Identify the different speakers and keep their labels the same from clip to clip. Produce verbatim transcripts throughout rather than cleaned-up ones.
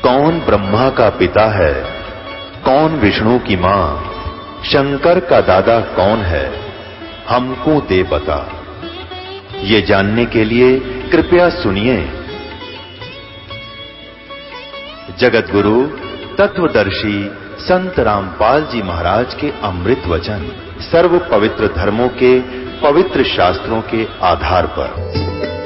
Speaker 1: कौन ब्रह्मा का पिता है, कौन विष्णु की मां, शंकर का दादा कौन है, हमको दे बता। ये जानने के लिए कृपया सुनिए। जगत गुरु तत्वदर्शी संत रामपाल जी महाराज के अमृत वचन सर्व पवित्र धर्मों के पवित्र शास्त्रों के आधार पर।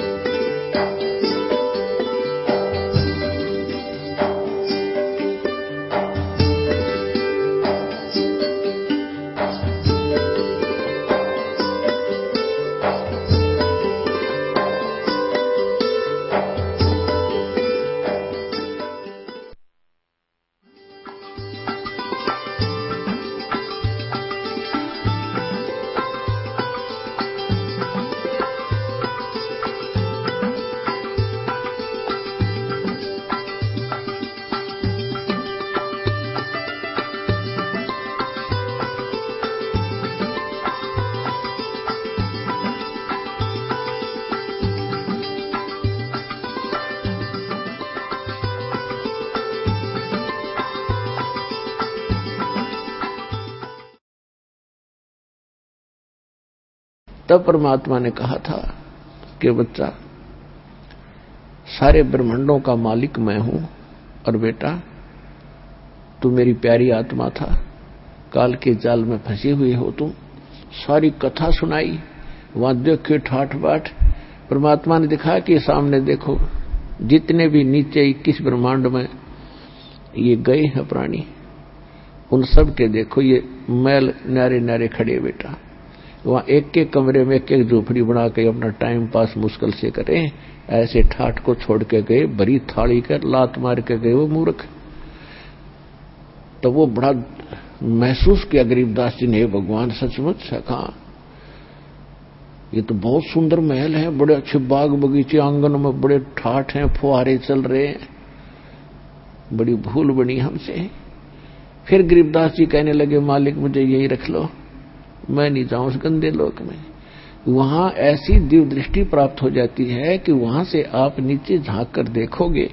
Speaker 2: तब परमात्मा ने कहा था कि बच्चा, सारे ब्रह्मांडों का मालिक मैं हूं, और बेटा तू मेरी प्यारी आत्मा था, काल के जाल में फंसे हुए हो तुम। सारी कथा सुनाई, वहां देखे ठाठ बाट। परमात्मा ने दिखाया कि सामने देखो, जितने भी नीचे इक्कीस ब्रह्मांड में ये गए हैं प्राणी, उन सब के देखो ये मैल नारे नारे खड़े। बेटा वहां एक एक कमरे में एक एक झोपड़ी बना के अपना टाइम पास मुश्किल से करें, ऐसे ठाठ को छोड़ के गए, बड़ी थाली कर लात मार के गए वो मूर्ख। तो वो बड़ा महसूस किया गरीबदास जी ने, भगवान सचमुच है, कहा ये तो बहुत सुंदर महल है, बड़े अच्छे बाग बगीचे, आंगन में बड़े ठाठ हैं, फुहारे चल रहे हैं, बड़ी भूल बनी हमसे। फिर गरीबदास जी कहने लगे, मालिक मुझे यही रख लो, मैं नहीं जाऊं उस गंदे लोक में। वहां ऐसी दिव्य दृष्टि प्राप्त हो जाती है कि वहां से आप नीचे झांक कर देखोगे,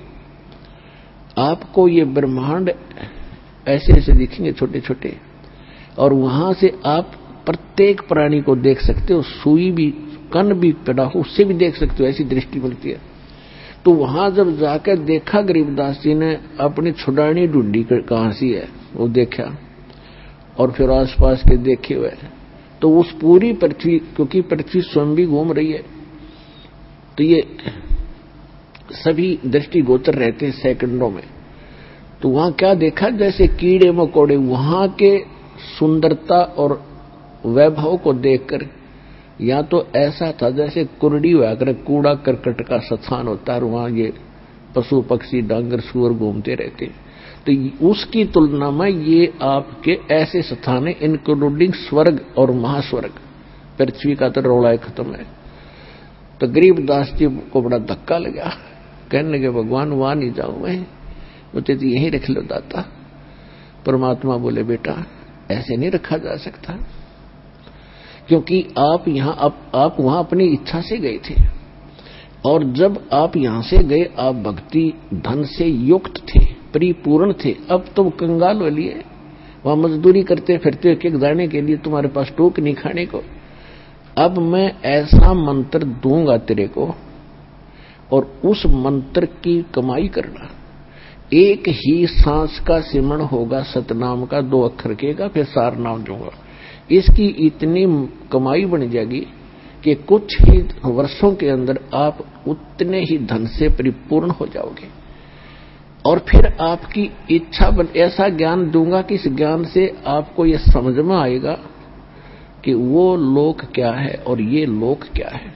Speaker 2: आपको ये ब्रह्मांड ऐसे ऐसे दिखेंगे छोटे छोटे, और वहां से आप प्रत्येक प्राणी को देख सकते हो, सुई भी कण भी पड़ा हो उससे भी देख सकते हो, ऐसी दृष्टि मिलती है। तो वहां जब जाकर देखा गरीबदास जी ने, अपनी छुड़ानी ढूंढी कहां सी है वो देखा, और फिर आसपास के देखे हुए, तो उस पूरी पृथ्वी, क्योंकि पृथ्वी स्वयं भी घूम रही है, तो ये सभी दृष्टि गोचर रहते हैं सेकंडों में। तो वहां क्या देखा, जैसे कीड़े मकोड़े वहां के सुंदरता और वैभव को देखकर, या तो ऐसा था जैसे कुरडी हुआ कूड़ा करकट का स्थान होता है, वहां ये पशु पक्षी डांगर सुअर घूमते रहते, तो उसकी तुलना में ये आपके ऐसे स्थान है, इंक्लूडिंग स्वर्ग और महास्वर्ग। पृथ्वी का तो रौला खत्म है। तो गरीबदास जी को बड़ा धक्का लगा, कहने लगे भगवान वहां नहीं जाऊं मैं, मुझे तो यही रख लो दाता। परमात्मा बोले बेटा ऐसे नहीं रखा जा सकता, क्योंकि आप यहां आप, आप वहां अपनी इच्छा से गए थे, और जब आप यहां से गए आप भक्ति धन से युक्त थे, परिपूर्ण थे। अब तुम कंगाल हो लिए, वहां मजदूरी करते फिरते एक एक जाने के लिए, तुम्हारे पास टोक नहीं खाने को। अब मैं ऐसा मंत्र दूंगा तेरे को, और उस मंत्र की कमाई करना। एक ही सांस का सिमरण होगा सतनाम का, दो अक्षर के का, फिर सार नाम दूंगा। इसकी इतनी कमाई बन जाएगी कि कुछ ही वर्षों के अंदर आप उतने ही धन से परिपूर्ण हो जाओगे, और फिर आपकी इच्छा बन, ऐसा ज्ञान दूंगा कि इस ज्ञान से आपको यह समझ में आएगा कि वो लोक क्या है और ये लोक क्या है।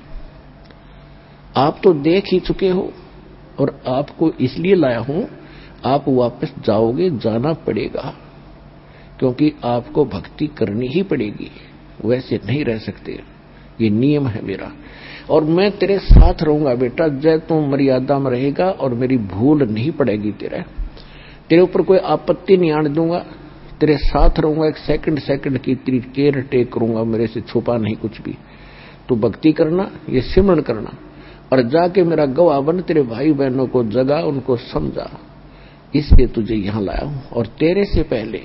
Speaker 2: आप तो देख ही चुके हो, और आपको इसलिए लाया हूं, आप वापस जाओगे, जाना पड़ेगा, क्योंकि आपको भक्ति करनी ही पड़ेगी, वैसे नहीं रह सकते, ये नियम है मेरा। और मैं तेरे साथ रहूंगा बेटा, जय तू मर्यादा में रहेगा और मेरी भूल नहीं पड़ेगी, तेरे तेरे ऊपर कोई आपत्ति नहीं आने दूंगा, तेरे साथ रहूंगा, एक सेकंड सेकंड की तेरी केयर टेक करूंगा, मेरे से छुपा नहीं कुछ भी। तो भक्ति करना, ये सिमरण करना, और जाके मेरा गवाह बन, तेरे भाई बहनों को जगा, उनको समझा, इसलिए तुझे यहां लाया हूं। और तेरे से पहले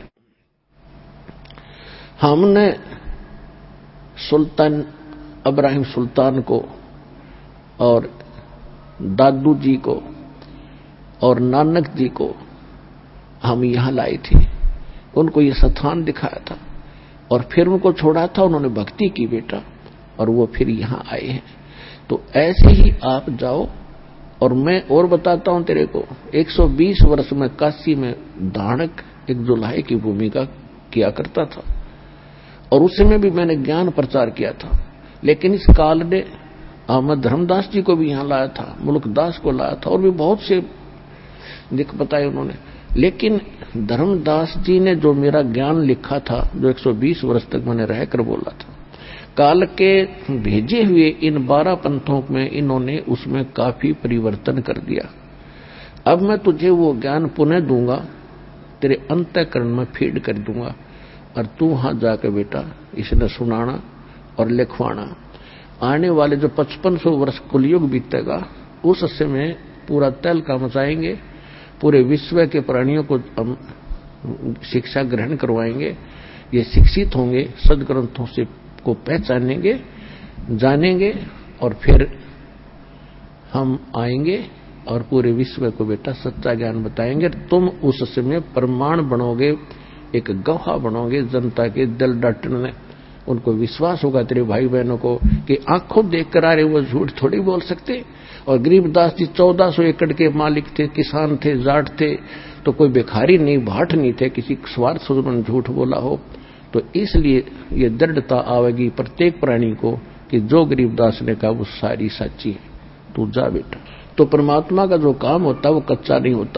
Speaker 2: हमने सुल्तान इब्राहिम सुल्तान को और दादू जी को और नानक जी को हम यहां लाए थे, उनको ये स्थान दिखाया था और फिर उनको छोड़ा था, उन्होंने भक्ति की बेटा, और वो फिर यहां आए हैं। तो ऐसे ही आप जाओ। और मैं और बताता हूं तेरे को, एक सौ बीस वर्ष में काशी में दानक एक जुलाहे की भूमिका किया करता था और उस समय भी मैंने ज्ञान प्रचार किया था। लेकिन इस काल ने अहमद धर्मदास जी को भी यहां लाया था, मुल्कदास को लाया था और भी बहुत से दिख बताए उन्होंने। लेकिन धर्मदास जी ने जो मेरा ज्ञान लिखा था, जो एक सौ बीस वर्ष तक मैंने रहकर बोला था, काल के भेजे हुए इन बारह पंथों में इन्होंने उसमें काफी परिवर्तन कर दिया। अब मैं तुझे वो ज्ञान पुनः दूंगा, तेरे अंतःकरण में फीड कर दूंगा और तू वहां जाकर बेटा इसने सुनाना और लिखवाना। आने वाले जो पचपन सौ वर्ष कुलयुग बीतेगा, उस समय पूरा तहलका मचाएंगे, पूरे विश्व के प्राणियों को हम शिक्षा ग्रहण करवाएंगे, ये शिक्षित होंगे, सदग्रंथों से को पहचानेंगे, जानेंगे और फिर हम आएंगे और पूरे विश्व को बेटा सच्चा ज्ञान बताएंगे। तुम उस समय प्रमाण बनोगे, एक गवाह बनोगे जनता के दिल डटने, उनको विश्वास होगा तेरे भाई बहनों को कि आंखों देख कर आ रहे वो झूठ थोड़ी बोल सकते। और गरीबदास जी चौदह सौ एकड़ के मालिक थे, किसान थे, जाट थे, तो कोई भिखारी नहीं, भाट नहीं थे, किसी स्वार्थ से झूठ बोला हो। तो इसलिए ये दृढ़ता आवेगी प्रत्येक प्राणी को कि जो गरीबदास ने कहा वो सारी सच्ची है, तू जा बेटा। तो परमात्मा का जो काम होता है वो कच्चा नहीं होता,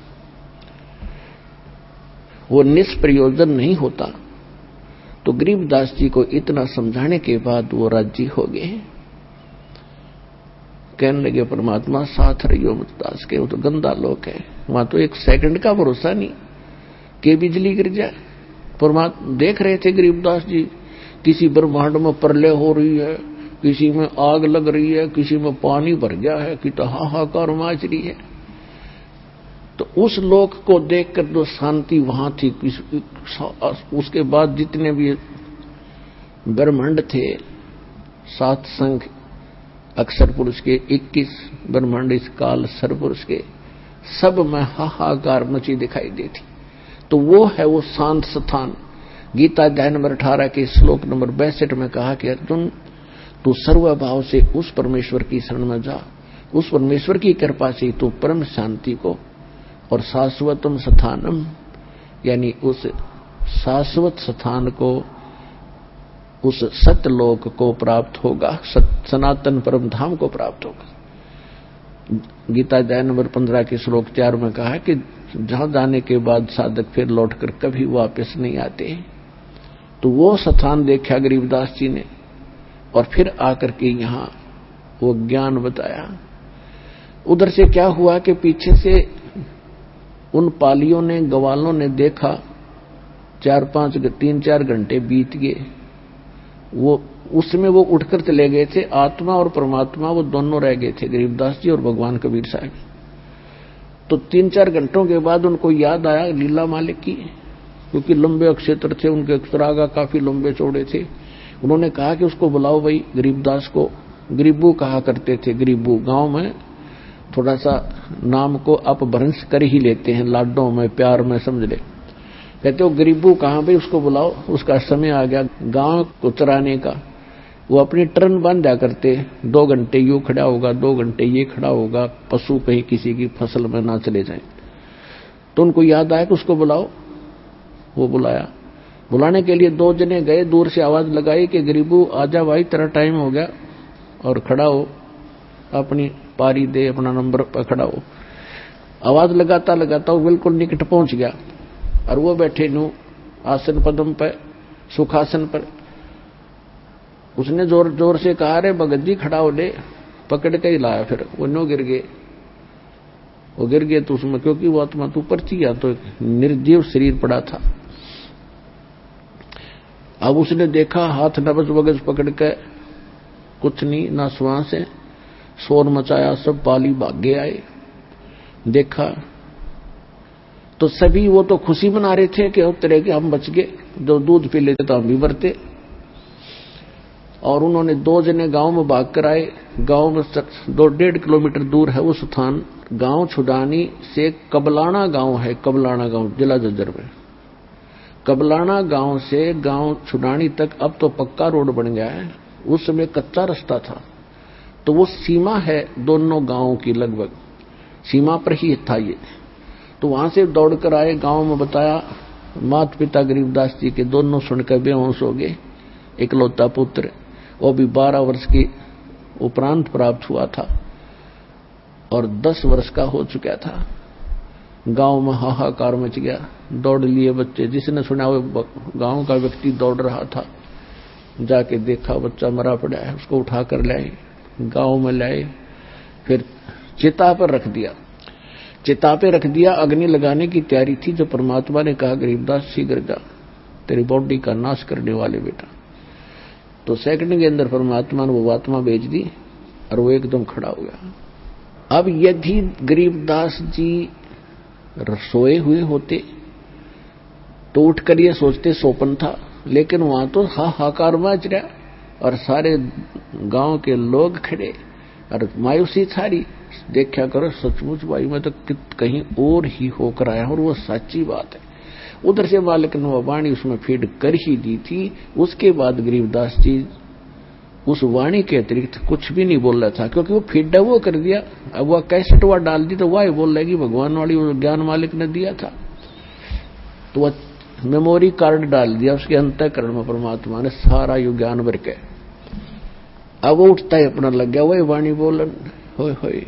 Speaker 2: वो निष्प्रयोजन नहीं होता। तो गरीबदास जी को इतना समझाने के बाद वो राजी हो गए, कहने लगे परमात्मा साथ रहियो दास के, वो तो गंदा लोग है, वहां तो एक सेकंड का भरोसा नहीं कि बिजली गिर जाए। परमात्मा देख रहे थे गरीबदास जी, किसी ब्रह्मांड में प्रलय हो रही है, किसी में आग लग रही है, किसी में पानी भर गया है, कि तो हाहाकार मच रही है। तो उस लोक को देखकर जो शांति वहां थी, उसके बाद जितने भी ब्रह्मांड थे, सात संघ अक्षर पुरुष के, इक्कीस ब्रह्मांड इस काल सरपुरुष के, सब में हाहाकार मची दिखाई देती। तो वो है वो शांत स्थान। गीता अध्याय नंबर अठारह के श्लोक नंबर बैसठ में कहा कि अर्जुन तू सर्वभाव से उस परमेश्वर की शरण में जा, उस परमेश्वर की कृपा से तू परम शांति को और शाश्वतम स्थानम, यानी उस शाश्वत स्थान को, उस सत्यलोक को प्राप्त होगा, सनातन परम धाम को प्राप्त होगा। गीता अध्याय नंबर पंद्रह के श्लोक चार में कहा कि जहां जाने के बाद साधक फिर लौटकर कभी वापस नहीं आते। तो वो स्थान देखा गरीबदास जी ने और फिर आकर के यहां वो ज्ञान बताया। उधर से क्या हुआ कि पीछे से उन पालियों ने, गवालों ने देखा, चार पांच तीन चार घंटे बीत गए, वो उसमें वो उठकर चले गए थे। आत्मा और परमात्मा वो दोनों रह गए थे, गरीबदास जी और भगवान कबीर साहब। तो तीन चार घंटों के बाद उनको याद आया लीला मालिक की, क्योंकि लंबे क्षेत्र थे उनके, तरागा काफी लंबे चौड़े थे। उन्होंने कहा कि उसको बुलाओ भाई गरीबदास को। गरीबू कहा करते थे, गरीबू गांव में थोड़ा सा नाम को अपभ्रंश कर ही लेते हैं, लाडों में प्यार में समझ ले। कहते हो गरीबू कहाँ भाई, उसको बुलाओ, उसका समय आ गया गांव को चराने का। वो अपनी टर्न बांधा करते, दो घंटे यू खड़ा होगा, दो घंटे ये खड़ा होगा, पशु कहीं किसी की फसल में ना चले जाएं। तो उनको याद आया कि उसको बुलाओ। वो बुलाया, बुलाने के लिए दो जने गए, दूर से आवाज लगाई कि गरीबू आजा भाई, तेरा टाइम हो गया और खड़ा हो, अपनी पारी दे, अपना नंबर पर खड़ा हो। आवाज लगाता लगाता वो बिल्कुल निकट पहुंच गया और वो बैठे नु आसन पदम पर, सुखासन पर। उसने जोर जोर से कहा, रे भगत जी खड़ा हो ले, पकड़ के ही लाया। फिर वो नो गिर गए, वो गिर गए तो उसमें, क्योंकि वो आत्मा तो ऊपर थी, या तो निर्जीव शरीर पड़ा था। अब उसने देखा, हाथ नबज वगज पकड़ के, कुछ नहीं, ना श्वास है, शोर मचाया, सब पाली भागे आए। देखा तो सभी वो तो खुशी मना रहे थे कि उस तरह के हम बच गए, जो दूध पी लेते तो हम भी मरते। और उन्होंने दो जने गांव में भाग कर आए। गांव में दो डेढ़ किलोमीटर दूर है वो स्थान, गांव छुडानी से कबलाना गांव है, कबलाना गांव जिला झज्जर में। कबलाना गांव से गांव छुडानी तक अब तो पक्का रोड बन गया है, उस समय कच्चा रास्ता था। तो वो सीमा है दोनों गांवों की, लगभग सीमा पर ही था ये। तो वहां से दौड़कर आए, गांव में बताया। माता पिता गरीबदास जी के दोनों सुनकर बेहोश हो गए। इकलौता पुत्र, वो भी बारह वर्ष की उपरांत प्राप्त हुआ था और दस वर्ष का हो चुका था। गांव में हाहाकार मच गया, दौड़ लिए बच्चे। जिसने सुना वो गांव का व्यक्ति दौड़ रहा था, जाके देखा बच्चा मरा पड़ा है, उसको उठाकर लाए, गांव में लाए, फिर चिता पर रख दिया। चिता पे रख दिया, अग्नि लगाने की तैयारी थी। जो परमात्मा ने कहा गरीबदास शीघ्र जा, तेरी बॉडी का नाश करने वाले बेटा। तो सेकंड के अंदर परमात्मा ने वो आत्मा भेज दी और वो एकदम खड़ा हो गया। अब यदि गरीबदास जी सोए हुए होते तो उठकर ये सोचते सोपन था, लेकिन वहां तो हाहाकार मच रहा और सारे गांव के लोग खड़े और मायूसी थारी। देखा करो सचमुच भाई मैं तो कहीं और ही होकर आया और वो सच्ची बात है। उधर से मालिक ने वो वाणी उसमें फीड कर ही दी थी। उसके बाद गरीबदास जी उस वाणी के अतिरिक्त कुछ भी नहीं बोल रहा था, क्योंकि वो फीड वो कर दिया। अब वह कैसेट वह डाल दी तो वह बोल रहेगी भगवान वाली वो ज्ञान मालिक ने दिया था। तो वह मेमोरी कार्ड डाल दिया उसके अंतःकरण में, परमात्मा ने सारा यु ज्ञान भर के। अब वो उठता है अपना लग गया वही वाणी बोलन होय होय।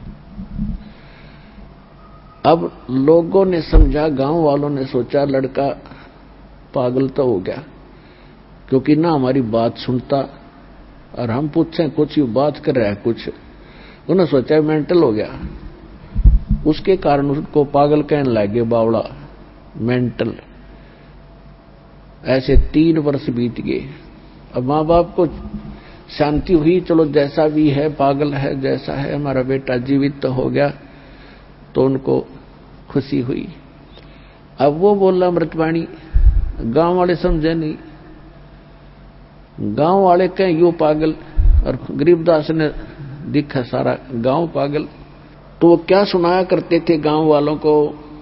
Speaker 2: अब लोगों ने समझा, गांव वालों ने सोचा लड़का पागल तो हो गया, क्योंकि ना हमारी बात सुनता और हम पूछे कुछ यू बात कर रहा है कुछ। उन्होंने सोचा मेंटल हो गया, उसके कारण उसको पागल कहने लगे, बावड़ा मेंटल। ऐसे तीन वर्ष बीत गए। अब माँ बाप को शांति हुई, चलो जैसा भी है पागल है जैसा है, हमारा बेटा जीवित तो हो गया, तो उनको खुशी हुई। अब वो बोला अमृतवाणी, गांव वाले समझे नहीं। गांव वाले कहें यो पागल, और गरीबदास ने दिखा सारा गांव पागल। तो वो क्या सुनाया करते थे गांव वालों को,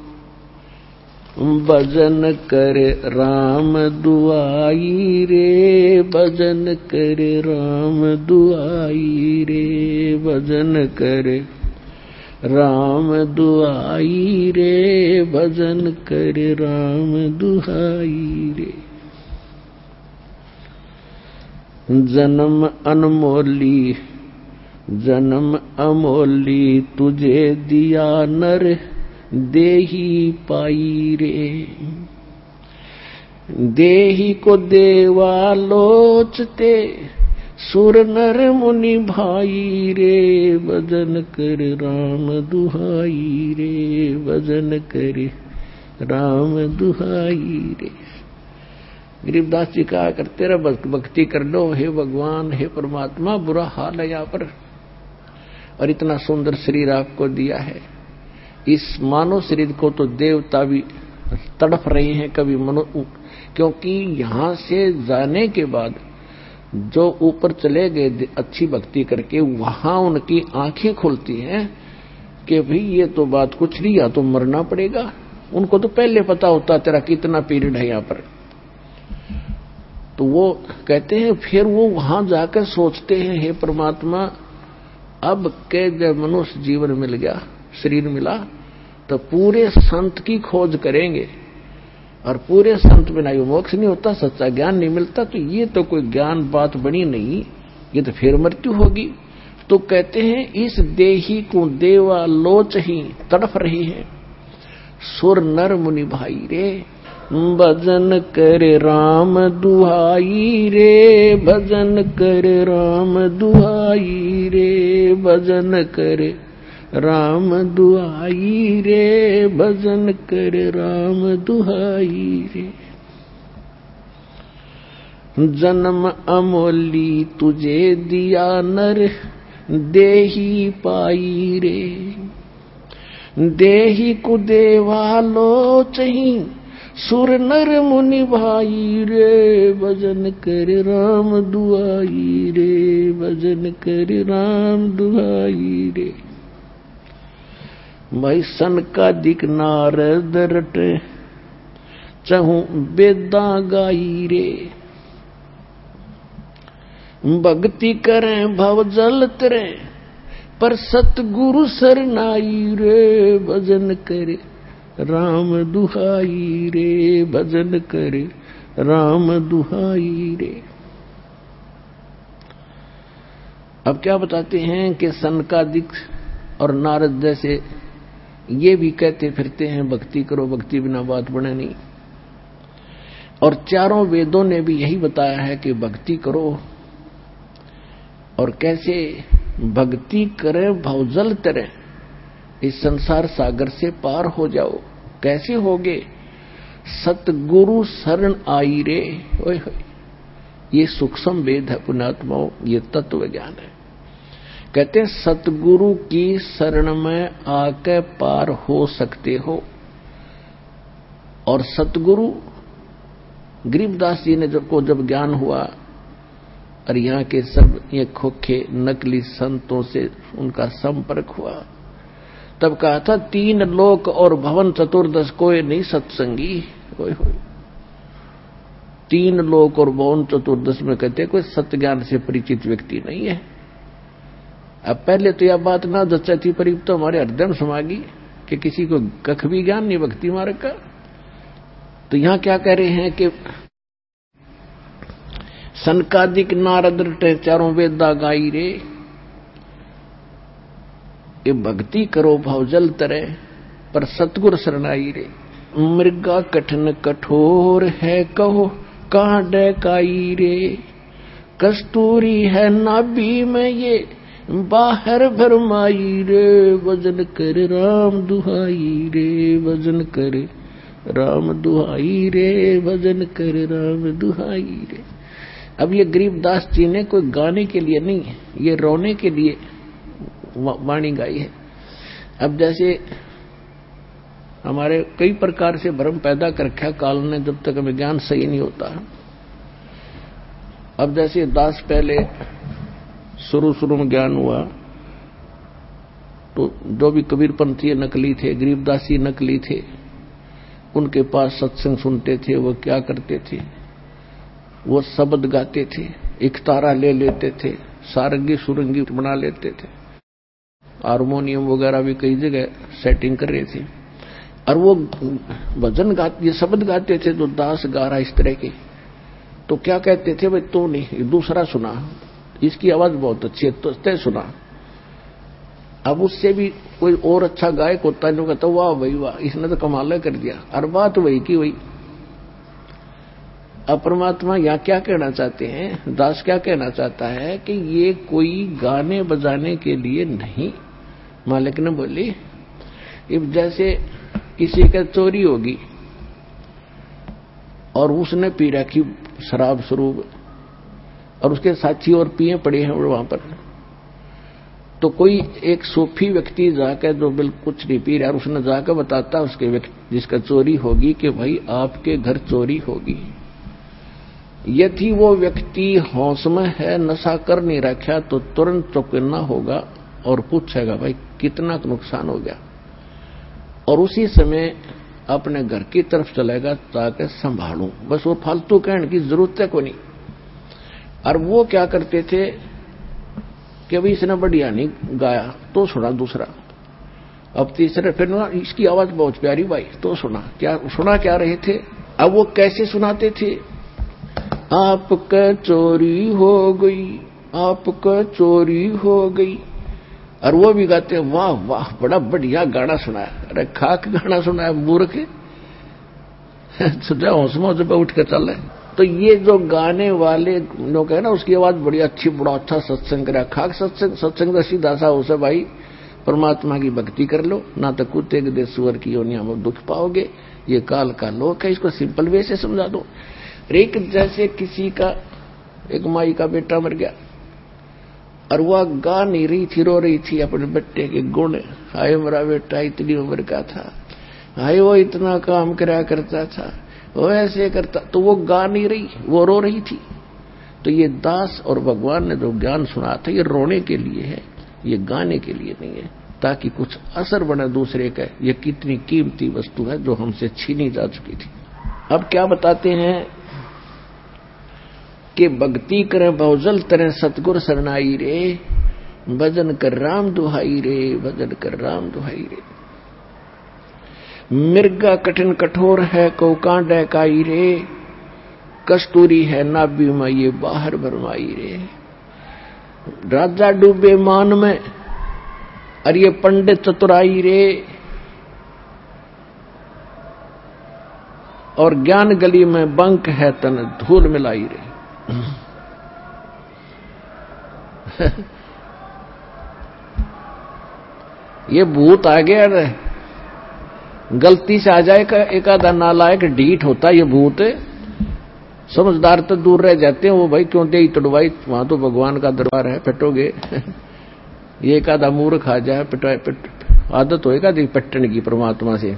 Speaker 2: भजन करे राम दुआई रे, भजन करे राम दुआई रे, भजन करे राम दुआई रे, भजन करे राम दुआई रे। जन्म अनमोली जन्म अमोली तुझे दिया नर देही पाई रे, देही को देवा लोचते सुर नर मुनि भाई रे, भजन कर राम दुहाई रे, भजन कर राम दुहाई रे। गरीबदास जी कहा करते रहे भक्ति कर लो, हे भगवान हे परमात्मा, बुरा हाल है यहाँ पर और इतना सुंदर शरीर आपको दिया है। इस मानव शरीर को तो देवता भी तड़प रहे हैं कभी मनो, क्योंकि यहां से जाने के बाद जो ऊपर चले गए अच्छी भक्ति करके, वहां उनकी आंखें खुलती हैं कि भाई ये तो बात कुछ नहीं, या तो मरना पड़ेगा। उनको तो पहले पता होता तेरा कितना पीरियड है यहाँ पर। तो वो कहते हैं फिर वो वहां जाकर सोचते हैं, हे परमात्मा अब के जब मनुष्य जीवन मिल गया, शरीर मिला, तो पूरे संत की खोज करेंगे, और पूरे संत बिना यो मोक्ष नहीं होता, सच्चा ज्ञान नहीं मिलता। तो ये तो कोई ज्ञान बात बनी नहीं, ये तो फिर मृत्यु होगी। तो कहते हैं इस देही को देवा लोच ही तड़फ रही है, सुर नर मुनि भाई रे, भजन करे राम दुहाई रे, भजन करे राम दुहाई रे, भजन करे राम दुहाई रे, भजन करे राम दुहाई रे। जन्म अमोली तुझे दिया नर देही पाई रे, देही कुदेवा लो चही सुर नर मुनि भाई रे भजन कर राम दुआई रे भजन कर राम दुआई रे। भाई सन का दिक नारद रटे चहु बेदा गाई रे भक्ति करें भव जल तरे पर सतगुरु सरनाई रे भजन करे राम दुहाई रे भजन करे राम दुहाई रे। अब क्या बताते हैं कि सनकादिक और नारद जैसे ये भी कहते फिरते हैं भक्ति करो, भक्ति बिना बात बने नहीं। और चारों वेदों ने भी यही बताया है कि भक्ति करो, और कैसे भक्ति करें भवजल तरे इस संसार सागर से पार हो जाओ। कैसे होगे? सतगुरु शरण आई रे। ओए होए, ये सूक्ष्म वेद है पुण्यात्माओं, ये तत्व ज्ञान है। कहते हैं सतगुरु की शरण में आके पार हो सकते हो। और सतगुरु गरीबदास जी ने जब को जब ज्ञान हुआ और यहाँ के सब ये खोखे नकली संतों से उनका संपर्क हुआ, तब कहा था तीन लोक और भवन चतुर्दश कोई नहीं सत्संगी। होय होय, तीन लोक और भवन चतुर्दश में कहते कोई सत्य ज्ञान से परिचित व्यक्ति नहीं है। अब पहले तो यह बात ना जच्चा थी, पर तो हमारे हृदय में समागी कि किसी को कख भी ज्ञान नहीं भक्ति मार्ग का। तो यहां क्या कह रहे हैं कि सनकादिक नारद रटे चारों वेदा गाई रे, ये भक्ति करो भवजल तरे पर सतगुर शरणाई रे। मृगा कठिन कठोर है कहो कांड काई रे, कस्तूरी है नाभि में ये बाहर भरमाई रे, भजन कर राम दुहाई रे भजन कर राम दुहाई रे भजन कर राम दुहाई रे। अब ये गरीबदास जी ने कोई गाने के लिए नहीं, ये रोने के लिए वाणी गाई है। अब जैसे हमारे कई प्रकार से भ्रम पैदा कर रखा काल ने, जब तक हमें ज्ञान सही नहीं होता। अब जैसे दास पहले शुरू शुरू में ज्ञान हुआ तो जो भी कबीरपंथी नकली थे, गरीबदासी नकली थे, उनके पास सत्संग सुनते थे। वो क्या करते थे? वो शब्द गाते थे, एक तारा ले लेते थे, सारंगी सुरंगी बना लेते थे, हारमोनियम वगैरह भी कई जगह सेटिंग कर रहे थे, और वो भजन गाते, ये शब्द गाते थे जो दास गा रहा इस तरह के। तो क्या कहते थे? भाई तो नहीं, दूसरा सुना, इसकी आवाज बहुत अच्छी है तो तय सुना। अब उससे भी कोई और अच्छा गायक होता है, कहता वाह भाई वाह, इसने तो कमाल कर दिया। और बात वही की वही। अब परमात्मा यहाँ क्या कहना चाहते हैं, दास क्या कहना चाहता है कि ये कोई गाने बजाने के लिए नहीं। मालिक ने बोली, अब जैसे किसी का चोरी होगी और उसने पी रखी शराब स्वरूप और उसके साथी और पिए पड़े हैं वहां पर, तो कोई एक सूफी व्यक्ति जाकर जो बिल्कुल कुछ नहीं पी रहा, उसने जाकर बताता उसके व्यक्ति जिसका चोरी होगी कि भाई आपके घर चोरी होगी। यदि वो व्यक्ति होश में है, नशा कर नहीं रखा, तो तुरंत चौकन्ना होगा और पूछेगा भाई कितना नुकसान हो गया, और उसी समय अपने घर की तरफ चलेगा ताकि संभालूं। बस वो फालतू कहने की जरूरत है को नहीं। और वो क्या करते थे कि अभी इसने बढ़िया नहीं गाया तो सुना दूसरा, अब तीसरे फिर ना इसकी आवाज बहुत प्यारी भाई तो सुना। क्या सुना क्या रहे थे? अब वो कैसे सुनाते थे? आपका चोरी हो गई, आपका चोरी हो गई, और वो भी गाते वाह वाह बड़ा बढ़िया गाना सुनाया। अरे खाक गाना सुनाया मूर्ख, सुझा हौसमा जब उठ के चल रहे। तो ये जो गाने वाले लोग है ना, उसकी आवाज बड़ी अच्छी, बड़ा अच्छा सत्संग करा। खाक सत्संग सत्संग का सीधा सा हो से भाई परमात्मा की भक्ति कर लो, ना तो कुत्ते के सुअर की योनिया में दुख पाओगे। ये काल का लोक है, इसको सिंपल वे से समझा दो। एक जैसे किसी का एक माई का बेटा मर गया और वह गा नहीं रही थी, रो रही थी अपने बेटे के गुण। हाय मेरा बेटा इतनी उम्र का था, हाय वो इतना काम करा करता था, वो ऐसे करता। तो वो गा नहीं रही, वो रो रही थी। तो ये दास और भगवान ने जो ज्ञान सुना था ये रोने के लिए है, ये गाने के लिए नहीं है, ताकि कुछ असर बने दूसरे का। ये कितनी कीमती वस्तु है जो हमसे छीनी जा चुकी थी। अब क्या बताते हैं कि भक्ति करें बहुजल तरह सतगुर शरणाई रे, भजन कर राम दुहाई रे, भजन कर राम दुहाई रे। मिर्गा कठिन कठोर है को कांडे काई रे, कस्तूरी है नाभि में ये बाहर भरमाई रे। राजा डूबे मान में और ये पंडित चतुराई रे, और ज्ञान गली में बंक है तन धूल मिलाई रे। ये भूत आ गया रे, गलती से आ जाए का एक आधा नालायक ढीठ होता ये भूत। समझदार तो दूर रह जाते हैं, वो भाई क्यों दे तड़वाई, वहां तो भगवान का दरबार है, पिटोगे। ये एक आधा मूर्ख आ जाए, पिटाए पिट, आदत होएगा दी पट्टन की परमात्मा से,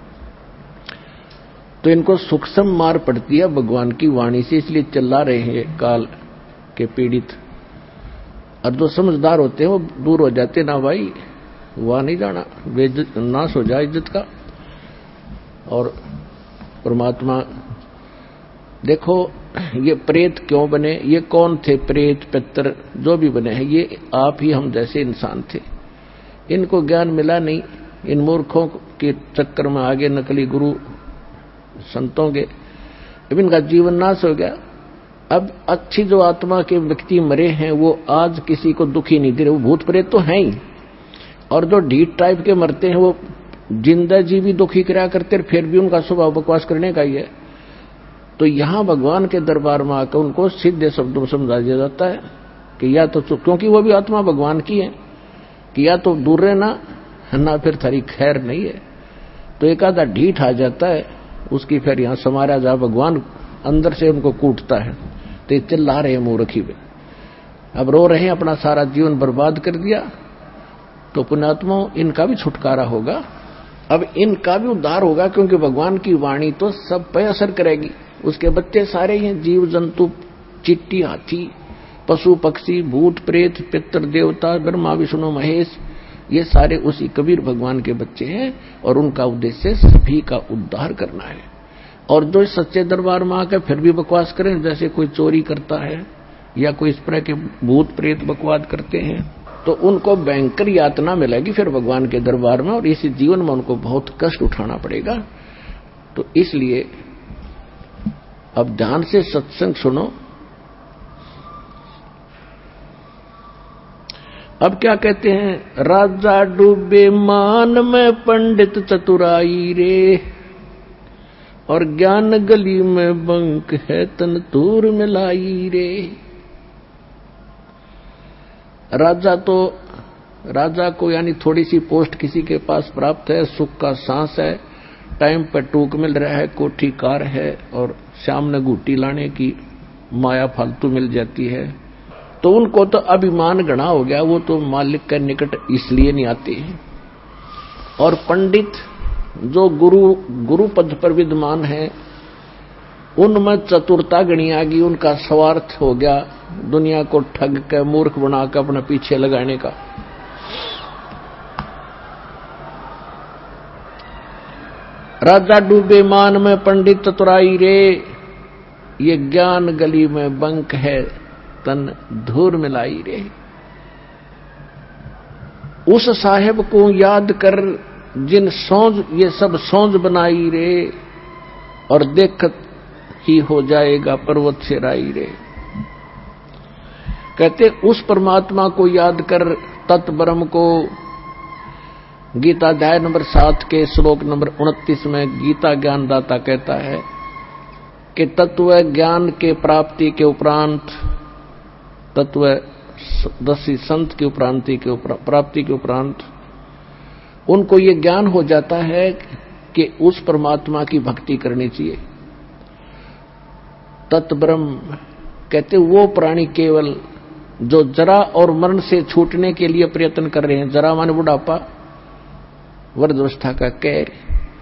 Speaker 2: तो इनको सूक्ष्म मार पड़ती है भगवान की वाणी से, इसलिए चिल्ला रहे हैं काल के पीड़ित। और जो समझदार होते हैं वो दूर हो जाते, ना भाई वहां नहीं जाना, बेइज्जत नाश हो जाए इज्जत का। और परमात्मा देखो ये प्रेत क्यों बने, ये कौन थे प्रेत पितर जो भी बने हैं, ये आप ही हम जैसे इंसान थे। इनको ज्ञान मिला नहीं, इन मूर्खों के चक्कर में आगे नकली गुरु संतों के, अब इनका जीवन नाश हो गया। अब अच्छी जो आत्मा के व्यक्ति मरे हैं वो आज किसी को दुखी नहीं दे रहे, वो भूत प्रेत तो हैं ही। और जो ढीठ टाइप के मरते हैं वो जिंदा जी भी दुखी कराया करते, फिर भी उनका स्वभाव बकवास करने का ही है। तो यहां भगवान के दरबार में आकर उनको सीधे शब्दों में समझा दिया जाता है कि या तो, क्योंकि वो भी आत्मा भगवान की है, कि या तो दूर रहना ना फिर थारी खैर नहीं है। तो एक आधा ढीठ आ जाता है, उसकी फिर यहां समारा जा, भगवान अंदर से उनको कूटता है। तो चिल्ला रहे हैं मूर्खी में, अब रो रहे हैं, अपना सारा जीवन बर्बाद कर दिया। तो पुण्यात्मा इनका भी छुटकारा होगा, अब इनका भी उद्धार होगा, क्योंकि भगवान की वाणी तो सब पे असर करेगी। उसके बच्चे सारे हैं, जीव जंतु, चिट्टी, हाथी, पशु पक्षी, भूत प्रेत, पितर देवता, ब्रह्मा विष्णु महेश, ये सारे उसी कबीर भगवान के बच्चे हैं। और उनका उद्देश्य सभी का उद्धार करना है। और जो सच्चे दरबार में आकर फिर भी बकवास करें, जैसे कोई चोरी करता है या कोई इस तरह के भूत प्रेत बकवास करते हैं, तो उनको भयंकर यातना मिलेगी फिर भगवान के दरबार में, और इसी जीवन में उनको बहुत कष्ट उठाना पड़ेगा। तो इसलिए अब ध्यान से सत्संग सुनो। अब क्या कहते हैं, राजा डूबे मान में पंडित चतुराई रे, और ज्ञान गली में बंक है तन तूर मिलाई रे। राजा तो राजा को यानी थोड़ी सी पोस्ट किसी के पास प्राप्त है, सुख का सांस है, टाइम पर टूक मिल रहा है, कोठी कार है, और सामने घूटी लाने की माया फालतू मिल जाती है, तो उनको तो अभिमान गणा हो गया, वो तो मालिक के निकट इसलिए नहीं आते हैं। और पंडित जो गुरु गुरु पद पर विद्यमान है, उनमें चतुरता गणी आ गई, उनका स्वार्थ हो गया दुनिया को ठग के मूर्ख बनाकर अपने पीछे लगाने का। राजा डूबे मान में पंडित चतुराई रे, ये ज्ञान गली में बंक है तन धूर मिलाई रे। उस साहेब को याद कर जिन सौंज ये सब सौंज बनाई रे, और देखत ही हो जाएगा पर्वत से राई रे। कहते उस परमात्मा को याद कर, तत्व ब्रह्म को। गीता अध्याय नंबर सात के श्लोक नंबर उनतीस में गीता ज्ञानदाता कहता है कि तत्व ज्ञान के प्राप्ति के उपरांत, तत्व दसी संत की उपरांति के प्राप्ति के उपरांत उनको ये ज्ञान हो जाता है कि उस परमात्मा की भक्ति करनी चाहिए। तत्ब्रह्म कहते वो प्राणी केवल जो जरा और मरण से छूटने के लिए प्रयत्न कर रहे हैं। जरा माने बुढ़ापा, वृद्धावस्था का कैर,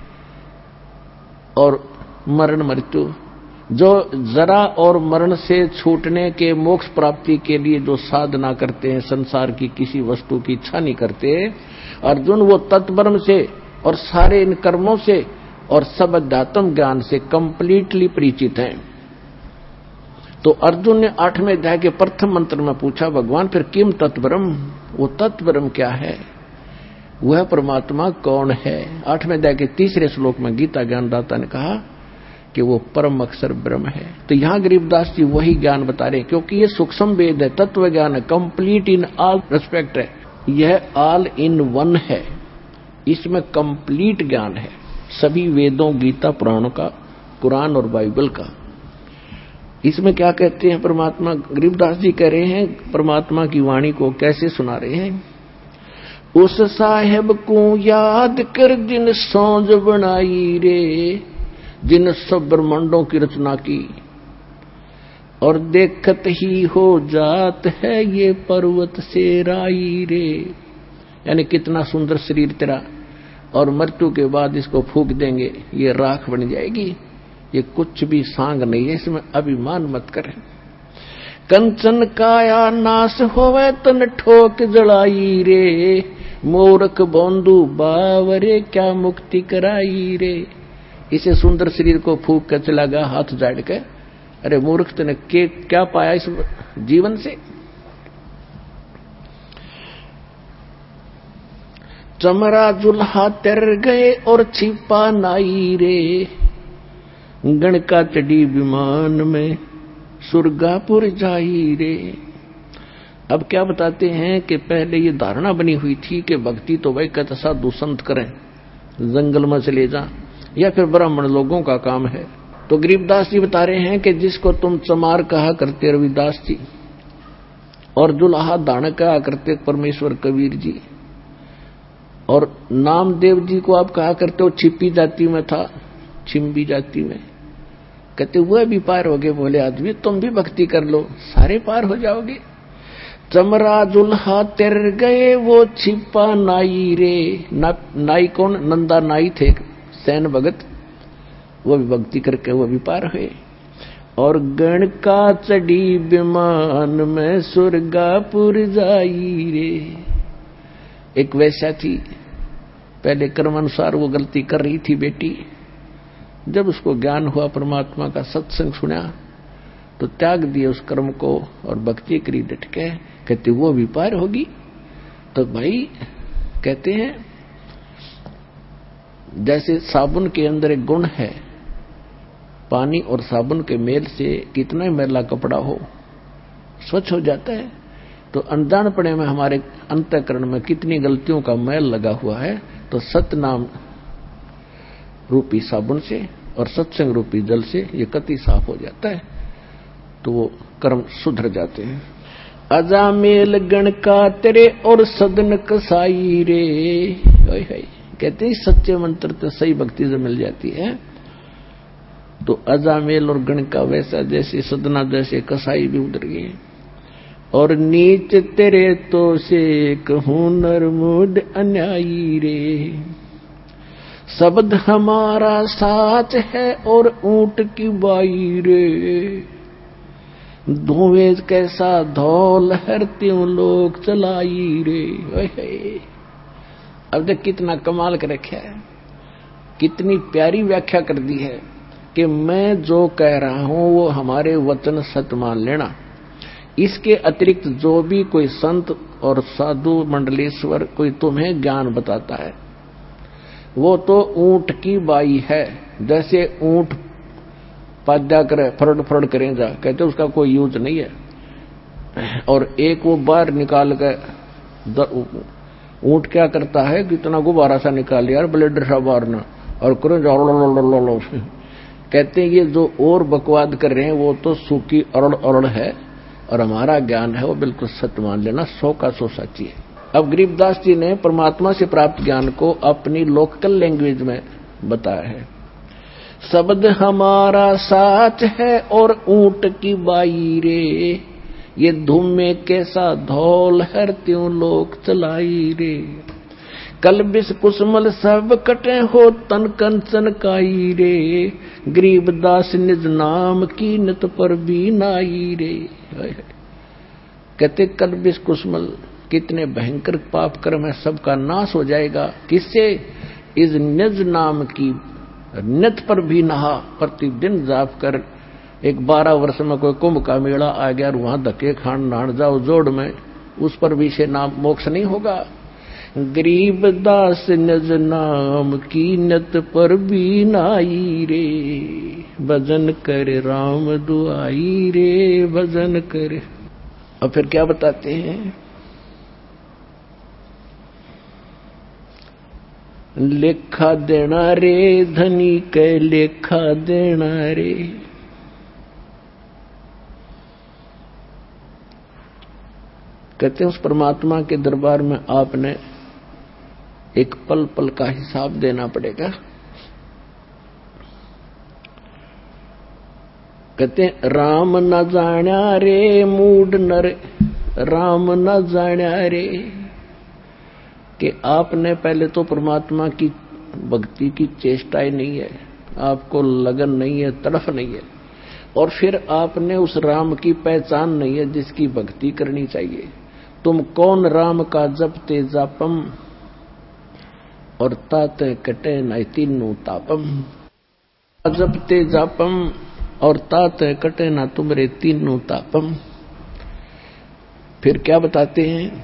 Speaker 2: और मरण मृत्यु। जो जरा और मरण से छूटने के मोक्ष प्राप्ति के लिए जो साधना करते हैं, संसार की किसी वस्तु की इच्छा नहीं करते, अर्जुन वो तत्ब्रह्म से और सारे इन कर्मों से और सब अध्यात्म ज्ञान से कंप्लीटली परिचित हैं। तो अर्जुन ने आठवें अध्याय के प्रथम मंत्र में पूछा, भगवान फिर किम तत्ब्रह्म, वो तत्ब्रह्म क्या है, वह परमात्मा कौन है। आठवें अध्याय के तीसरे श्लोक में गीता ज्ञानदाता ने कहा कि वो परम अक्षर ब्रह्म है। तो यहां गरीबदास जी वही ज्ञान बता रहे हैं, क्योंकि ये सूक्ष्म वेद है, तत्व ज्ञान है, कंप्लीट इन ऑल रेस्पेक्ट है, यह ऑल इन वन है, इसमें कंप्लीट ज्ञान है सभी वेदों, गीता, पुराणों का, कुरान और बाइबल का। इसमें क्या कहते हैं परमात्मा, गरीबदास जी कह रहे हैं परमात्मा की वाणी को कैसे सुना रहे हैं। उस साहेब को याद कर जिन सौंज बनाई रे, जिन सब ब्रह्मांडों की रचना की, और देखत ही हो जात है ये पर्वत से राई रे। यानी कितना सुंदर शरीर तेरा, और मृत्यु के बाद इसको फूंक देंगे, ये राख बन जाएगी, ये कुछ भी सांग नहीं है, इसमें अभिमान मत कर। कंचन काया नाश होवे तन ठोक जड़ाई रे, मूर्ख बोंदू बावरे क्या मुक्ति कराई रे। इसे सुंदर शरीर को फूंक कर चला गया हाथ जाड़ के, अरे मूर्ख तूने के क्या पाया इस जीवन से। चमरा जुल्हा तर गए और छिपा नाई रे, गणका चढ़ी विमान में सुरगापुर जाई रे। अब क्या बताते हैं कि पहले ये धारणा बनी हुई थी कि भक्ति तो वही कहता साधु संत करें, जंगल में चले जा, या फिर ब्राह्मण लोगों का काम है। तो गरीबदास जी बता रहे हैं कि जिसको तुम चमार कहा करते रविदास जी, और जुल्हा दान कहा करते परमेश्वर कबीर जी, और नामदेव जी को आप कहा करते हो छिपी जाति में था, छिम्बी जाति में, कहते वह भी पार हो गए। बोले आदमी तुम भी भक्ति कर लो, सारे पार हो जाओगे। चमरा जुल्हा तर गए वो छिपा नाई रे। ना, नाई कौन, नंदा नाई थे सैन भगत, वो भी भक्ति करके वो भी पार हुए। और गण का चढ़ी विमान में सुरगापुर जाई रे। एक वैसा थी, पहले कर्म अनुसार वो गलती कर रही थी बेटी, जब उसको ज्ञान हुआ परमात्मा का, सत्संग सुना, तो त्याग दिए उस कर्म को और भक्ति करी डट के, कहते वो भी पार होगी। तो भाई कहते हैं जैसे साबुन के अंदर एक गुण है, पानी और साबुन के मेल से कितना ही मैला कपड़ा हो स्वच्छ हो जाता है, तो अनजानपने में हमारे अंतःकरण में कितनी गलतियों का मैल लगा हुआ है, तो सतनाम रूपी साबुन से और सत्संग रूपी जल से ये कति साफ हो जाता है, तो वो कर्म सुधर जाते हैं। अजामेल गण का तेरे और सदन कसाई रे। ओए होए, कहते हैं सच्चे मंत्र तो सही भक्ति से मिल जाती है। तो अजामेल और गण का वैसा जैसे सदना जैसे कसाई भी उधर गए। और नीच तेरे तो से कहूं नरमुद अन्यायी रे, शब्द हमारा साच है और ऊंट की बाई रे, धुएं कैसा धौल हर त्यों लोग चलाई रे। ओहे, अब तक कितना कमाल कर रखा है, कितनी प्यारी व्याख्या कर दी है कि मैं जो कह रहा हूं वो हमारे वचन सत्य मान लेना। इसके अतिरिक्त जो भी कोई संत और साधु मंडलेश्वर कोई तुम्हें ज्ञान बताता है, वो तो ऊंट की बाई है। जैसे ऊंट पाद्या करे, फरड फरड करें जा, कहते उसका कोई यूज नहीं है। और एक वो बाहर निकाल के, ऊंट क्या करता है, कितना गुब्बारा सा निकाल लिया, ब्लेडर सा बाहर ना, और करो जाओ। कहते हैं ये जो और बकवाद कर रहे हैं वो तो सूखी अरड़ अरड़ है, और हमारा ज्ञान है वो बिल्कुल सत्य मान लेना, सौ का सौ सच्ची है। अब गरीबदास जी ने परमात्मा से प्राप्त ज्ञान को अपनी लोकल लैंग्वेज में बताया है। शब्द हमारा साच है और ऊंट की बाई रे, ये धूम में कैसा धौल हर त्यों लोक चलाई रे। कल बिस कुसमल सब कटे हो तन कंचन काई रे। गरीब दास निज नाम की नित पर भी नाई रे। कहते कल बिस कुसमल, कितने भयंकर पाप कर्म है, सबका नाश हो जाएगा। किससे? इस निज नाम की नित पर भी नहा, प्रतिदिन जाप कर। एक बारह वर्ष में कोई कुंभ का मेला आ गया और वहां धक्के खान नान जाओ जोड़ में, उस पर भी से नाम मोक्ष नहीं होगा। गरीब दास निज नाम की नित पर भी नाई रे। भजन कर राम दुआई रे, भजन कर। और फिर क्या बताते हैं? लेखा देना रे धनी के लेखा देना रे। कहते हैं उस परमात्मा के दरबार में आपने एक पल पल का हिसाब देना पड़ेगा। कहते हैं राम न जाण्या रे मूड नर, राम न जाण्या रे। कि आपने पहले तो परमात्मा की भक्ति की चेष्टाएं नहीं है, आपको लगन नहीं है, तड़फ नहीं है, और फिर आपने उस राम की पहचान नहीं है जिसकी भक्ति करनी चाहिए। तुम कौन राम का जपते जापम, और ताते कटे न तीनों तापम। जपते जापम और ताते कटे न तुमरे तीनों तापम। फिर क्या बताते हैं?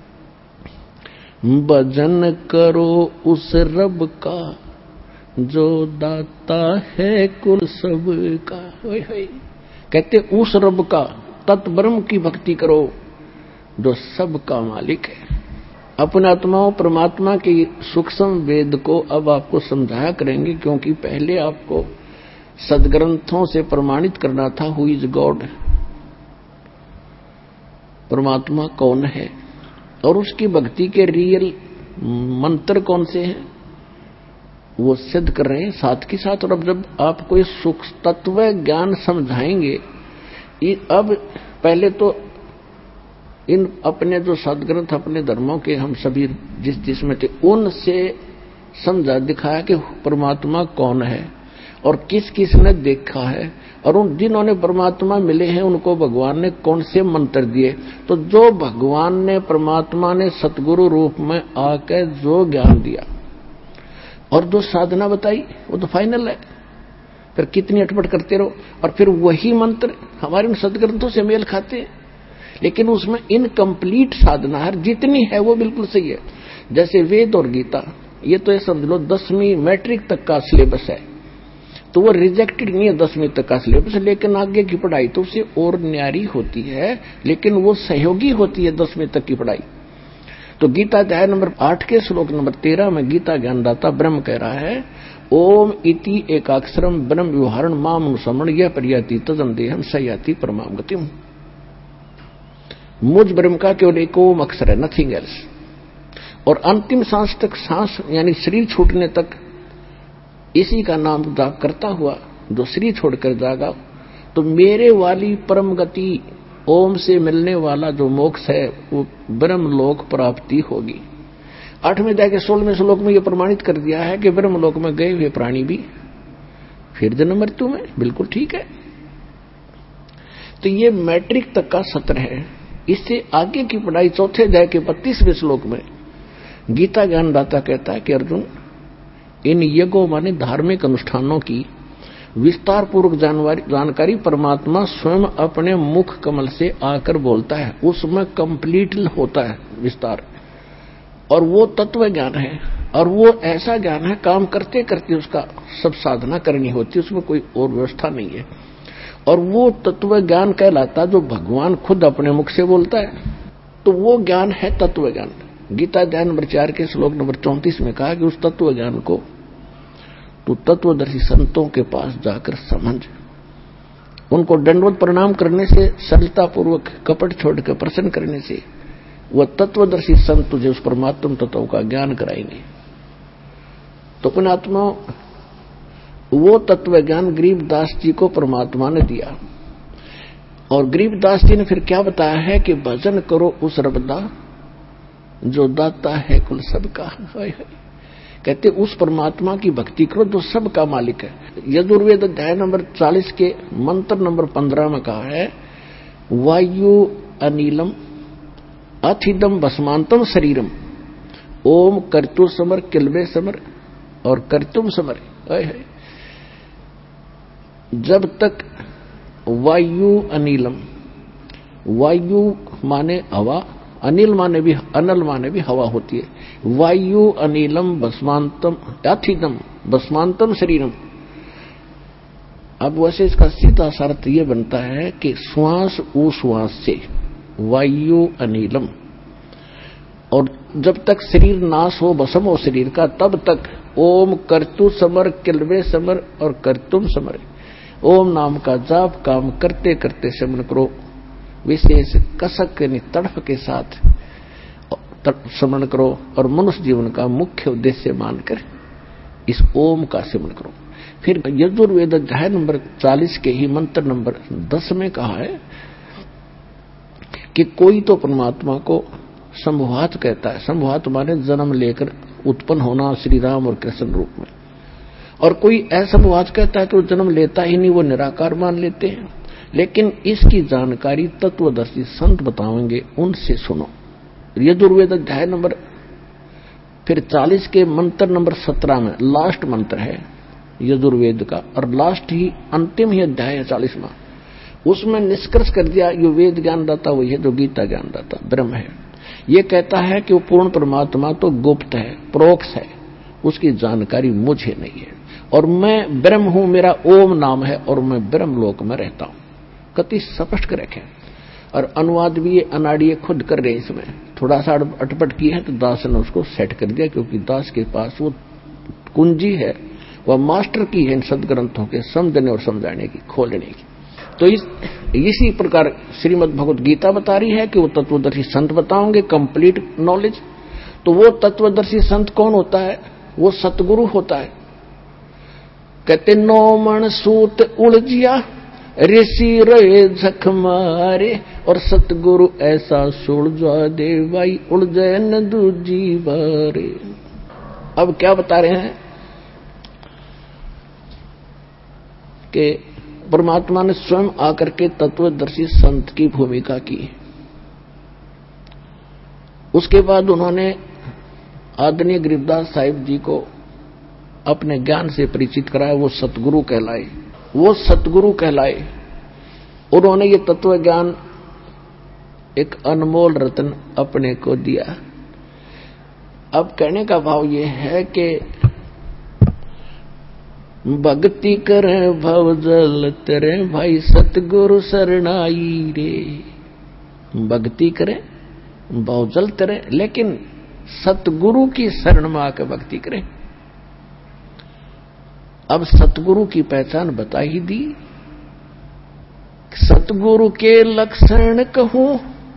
Speaker 2: भजन करो उस रब का जो दाता है कुल सब का। होय होय। कहते उस रब का, तत् ब्रह्म की भक्ति करो जो सब का मालिक है। अपने आत्माओं परमात्मा के सूक्ष्म वेद को अब आपको समझाया करेंगे, क्योंकि पहले आपको सदग्रंथों से प्रमाणित करना था हु इज गॉड, परमात्मा कौन है, और उसकी भक्ति के रियल मंत्र कौन से हैं वो सिद्ध कर रहे हैं साथ के साथ। और अब जब आपको ये सूक्ष्म तत्व ज्ञान समझाएंगे, अब पहले तो इन अपने जो सदग्रंथ अपने धर्मों के हम सभी जिस जिसमें थे उनसे समझा दिखाया कि परमात्मा कौन है और किस किस ने देखा है, और उन जिन्होंने परमात्मा मिले हैं उनको भगवान ने कौन से मंत्र दिए। तो जो भगवान ने परमात्मा ने सतगुरु रूप में आकर जो ज्ञान दिया और जो साधना बताई वो तो फाइनल है। फिर कितनी अटपट करते रहो, और फिर वही मंत्र हमारे उन सदग्रंथों से मेल खाते हैं, लेकिन उसमें इनकम्प्लीट साधना है। जितनी है वो बिल्कुल सही है। जैसे वेद और गीता, ये तो ये समझ लो दसवीं मैट्रिक तक का सिलेबस है, तो वो रिजेक्टेड नहीं है दसवीं तक का सिलेबस, लेकिन आगे की पढ़ाई तो उससे और न्यारी होती है, लेकिन वो सहयोगी होती है दसवीं तक की पढ़ाई। तो गीता अध्याय नंबर आठ के श्लोक नंबर तेरह में गीता ज्ञानदाता ब्रह्म कह रहा है, ओम इति एकाक्षरम ब्रह्म व्यवहारण माम अनुसमण यह परियाति तदम देहम सयाति परमाम गतिम। मुझ ब्रह्म का केवल एक ओम अक्षर है, नथिंग एल्स। और अंतिम सांस तक, सांस यानी शरीर छूटने तक इसी का नाम जाप करता हुआ जो शरीर छोड़कर जागा, तो मेरे वाली परम गति ओम से मिलने वाला जो मोक्ष है वो ब्रह्म लोक प्राप्ति होगी। आठवें अध्याय के सोलहवें श्लोक में यह प्रमाणित कर दिया है कि ब्रह्म लोक में गए हुए प्राणी भी फिर जन्म मृत्यु में, बिल्कुल ठीक है। तो ये मैट्रिक तक का सत्र है। इससे आगे की पढ़ाई चौथे अध्याय के बत्तीसवें श्लोक में गीता ज्ञानदाता कहता है कि अर्जुन, इन यज्ञों माने धार्मिक अनुष्ठानों की विस्तार पूर्वक जानकारी परमात्मा स्वयं अपने मुख कमल से आकर बोलता है, उसमें कंप्लीट होता है विस्तार, और वो तत्व ज्ञान है, और वो ऐसा ज्ञान है काम करते करते उसका सब साधना करनी होती है, उसमें कोई और व्यवस्था नहीं है। और वो तत्व ज्ञान कहलाता जो भगवान खुद अपने मुख से बोलता है, तो वो ज्ञान है तत्व ज्ञान। गीता अध्याय नंबर चार के श्लोक नंबर चौंतीस में कहा कि उस तत्व ज्ञान को तू तत्वदर्शी संतों के पास जाकर समझ, उनको दंडवत प्रणाम करने से, सरलता पूर्वक कपट छोड़कर प्रसन्न करने से वह तत्वदर्शी संत तुझे उस परमात्म तत्व का ज्ञान कराएंगे। तो अपने आत्मा वो तत्व ज्ञान गरीबदास जी को परमात्मा ने दिया। और गरीबदास जी ने फिर क्या बताया है कि भजन करो उस रबदा जो दाता है कुल सबका। कहते उस परमात्मा की भक्ति करो जो सबका मालिक है। यजुर्वेद अध्याय नंबर चालीस के मंत्र नंबर पंद्रह में कहा है, वायु अनिलम अथिदम भस्मांतम शरीरम ओम कर्तु समर किलबे समर और कर्तुम समर। जब तक वायु अनिलम, वायु माने हवा, अनिल माने भी अनल माने भी हवा होती है। वायु अनिलम भस्मांतम अथिदम भस्मांतम शरीरम। अब वैसे इसका सीधा अर्थ यह बनता है कि श्वास उश्वास से वायु अनिलम, और जब तक शरीर नाश हो भस्म हो शरीर का तब तक ओम कर्तु समर किलवे समर और कर्तुम समर। ओम नाम का जाप काम करते करते समन करो, विशेष कसक यानी तड़फ के साथ समन करो और मनुष्य जीवन का मुख्य उद्देश्य मानकर इस ओम का सिमरण करो। फिर यजुर्वेद अध्याय नंबर चालीस के ही मंत्र नंबर दस में कहा है कि कोई तो परमात्मा को संभवात कहता है। संभवात माने जन्म लेकर उत्पन्न होना श्री राम और कृष्ण रूप में, और कोई असंभवात कहता है कि वो जन्म लेता ही नहीं, वो निराकार मान लेते हैं। लेकिन इसकी जानकारी तत्वदर्शी संत बताएंगे, उनसे सुनो। यजुर्वेद अध्याय नंबर फिर चालीस के मंत्र नंबर सत्रह में लास्ट मंत्र है यजुर्वेद का, और लास्ट ही अंतिम ही अध्याय है चालीसवां। उसमें निष्कर्ष कर दिया जो वेद ज्ञान दाता वही है जो गीता ज्ञान दाता ब्रह्म है। ये कहता है कि वो पूर्ण परमात्मा तो गुप्त है, प्रोक्ष है, उसकी जानकारी मुझे नहीं है, और मैं ब्रह्म हूं, मेरा ओम नाम है और मैं ब्रह्म लोक में रहता हूं। कति स्पष्ट कर रखे, और अनुवाद भी ये अनाड़िए खुद कर रहे। इसमें थोड़ा सा अटपट की है तो दास ने उसको सेट कर दिया, क्योंकि दास के पास वो कुंजी है, वह मास्टर की है इन सदग्रंथों के समझने और समझाने की, खोलने की। तो इस इसी प्रकार श्रीमद् भगवत गीता बता रही है कि वो तत्वदर्शी संत बताओगे कंप्लीट नॉलेज। तो वो तत्वदर्शी संत कौन होता है? वो सतगुरु होता है। कहते नौ मन सूत उलझिया ऋषि रहे झक मारे, और सतगुरु ऐसा सुलझा दे भाई उलझे न दूजी बारे। अब क्या बता रहे हैं कि परमात्मा ने स्वयं आकर के तत्वदर्शी संत की भूमिका की। उसके बाद उन्होंने आदरणीय गरीबदास साहिब जी को अपने ज्ञान से परिचित कराया। वो सतगुरु कहलाए, वो सतगुरु कहलाए। उन्होंने ये तत्व ज्ञान एक अनमोल रत्न अपने को दिया। अब कहने का भाव ये है कि भक्ति करे भव जल तेरे भाई सतगुरु शरणाई रे। भक्ति करे भव जल तेरे, लेकिन सतगुरु की शरण में आकर भक्ति करें। अब सतगुरु की पहचान बता ही दी। सतगुरु के लक्षण कहूं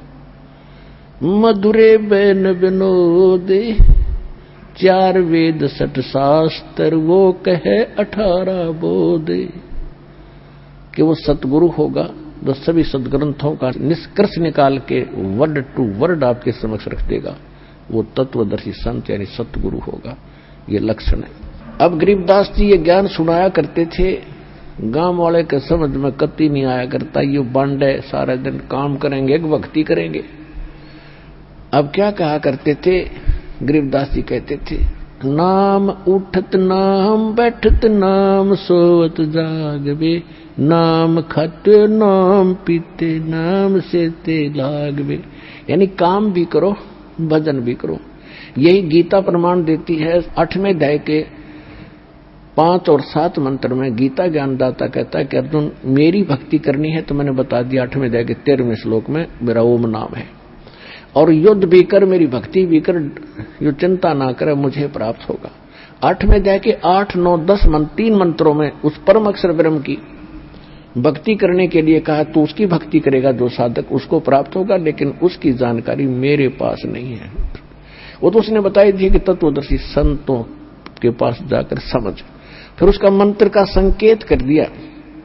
Speaker 2: मधुरे बैन विनोदे, चार वेद सठ शास्त्र वो कहे अठारह बोधे। कि वो सतगुरु होगा जो सभी सदग्रंथों का निष्कर्ष निकाल के वर्ड टू वर्ड आपके समक्ष रख देगा, वो तत्वदर्शी संत यानी सतगुरु होगा। ये लक्षण है। अब गरीबदास जी ये ज्ञान सुनाया करते थे, गांव वाले के समझ में कति नहीं आया करता। ये बांडे सारे दिन काम करेंगे भक्ति करेंगे। अब क्या कहा करते थे गरीबदास जी? कहते थे नाम उठत नाम बैठत नाम सोवत जागबे, नाम खाते नाम पीते नाम से ते लागबे। यानी काम भी करो भजन भी करो। यही गीता प्रमाण देती है। आठवें अध्याय के पांच और सात मंत्र में गीता ज्ञानदाता कहता है कि अर्जुन मेरी भक्ति करनी है तो मैंने बता दिया आठवें अध्याय के तेरहवें श्लोक में मेरा ओम नाम है, और युद्ध भी कर मेरी भक्ति भी कर, यो चिंता ना करे मुझे प्राप्त होगा। आठवें अध्याय के आठ नौ दस मंत्र तीन मंत्रों में उस परम अक्षर ब्रह्म की भक्ति करने के लिए कहा। तो उसकी भक्ति करेगा जो साधक उसको प्राप्त होगा, लेकिन उसकी जानकारी मेरे पास नहीं है। वो तो उसने बताई दी कि तत्वदर्शी संतों के पास जाकर समझ। फिर उसका मंत्र का संकेत कर दिया।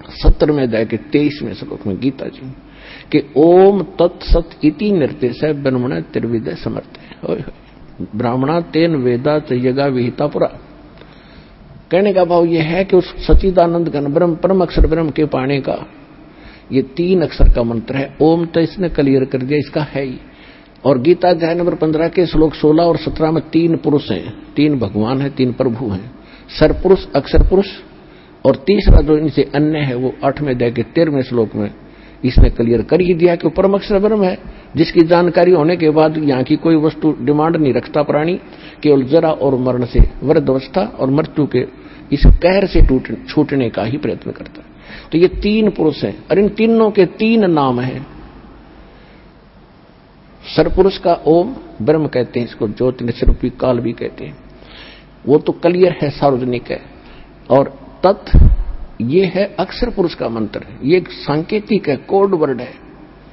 Speaker 2: सत्तरवें अध्याय के तेईसवें श्लोक में गीता जी कि ओम तत्सत इति निर्देश ब्रह्मण त्रिविद समर्थ ब्राह्मणा तेन वेदा यज्ञा विहिता पुरा। कहने का भाव यह है कि उस सच्चिदानंद घन ब्रह्म परम अक्षर ब्रह्म के पाने का ये तीन अक्षर का मंत्र है। ओम तो इसने क्लियर कर दिया, इसका है ही। और गीता अध्याय नंबर पंद्रह के श्लोक सोलह और सत्रह में तीन पुरुष हैं, तीन भगवान हैं, तीन प्रभु हैं, सरपुरुष अक्षर पुरुष, और तीसरा जो इनसे अन्य है वो आठवें अध्याय के तेरहवें श्लोक में इसने क्लियर कर ही दिया कि परम अक्षर ब्रह्म है, जिसकी जानकारी होने के बाद यहाँ की कोई वस्तु डिमांड नहीं रखता प्राणी, केवल जरा और मरण से वृद्धावस्था और मृत्यु के इस कहर से छूटने का ही प्रयत्न करता है। तो ये तीन पुरुष हैं और इन तीनों के तीन नाम हैं। सरपुरुष का ओम ब्रह्म कहते हैं, इसको ज्योति स्वरूपी काल भी कहते हैं, वो तो क्लियर है, सार्वजनिक है। और तत् ये है अक्षर पुरुष का मंत्र, ये एक सांकेतिक है, कोड वर्ड है।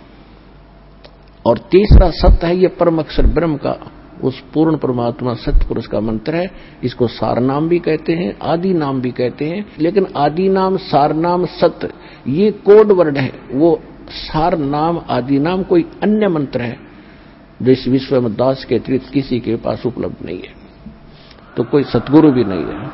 Speaker 2: और तीसरा सत्य है, ये परम अक्षर ब्रह्म का उस पूर्ण परमात्मा सत्य पुरुष का मंत्र है। इसको सार नाम भी कहते हैं, आदि नाम भी कहते हैं। लेकिन आदि नाम, सार नाम, सत्य ये कोड वर्ड है। वो सार नाम, आदि नाम कोई अन्य मंत्र है जो इस विश्व में दास के अतिरिक्त किसी के पास उपलब्ध नहीं है, तो कोई सतगुरु भी नहीं है।